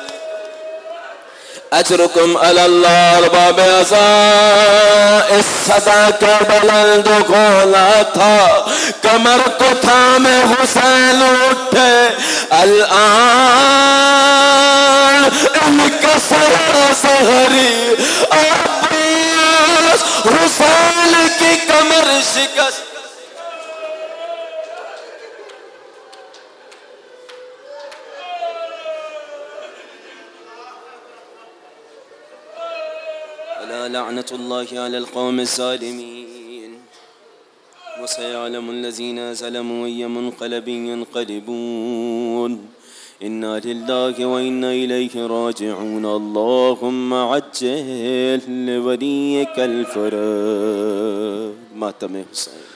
اجرکم علی اللہ ارباب ازاں، اس صدا کا بلند گولا تھا، کمر کو تھامے حسین اٹھے، الآن ان کا سر سہری، عباس حسین کی کمر شکست۔ لعنة الله على القوم الظالمين، وسيعلم الذين ظلموا أي منقلب ينقلبون، إنا لله وإنا إليه راجعون، اللهم عجل لوليك الفرج۔ ماتم حسین۔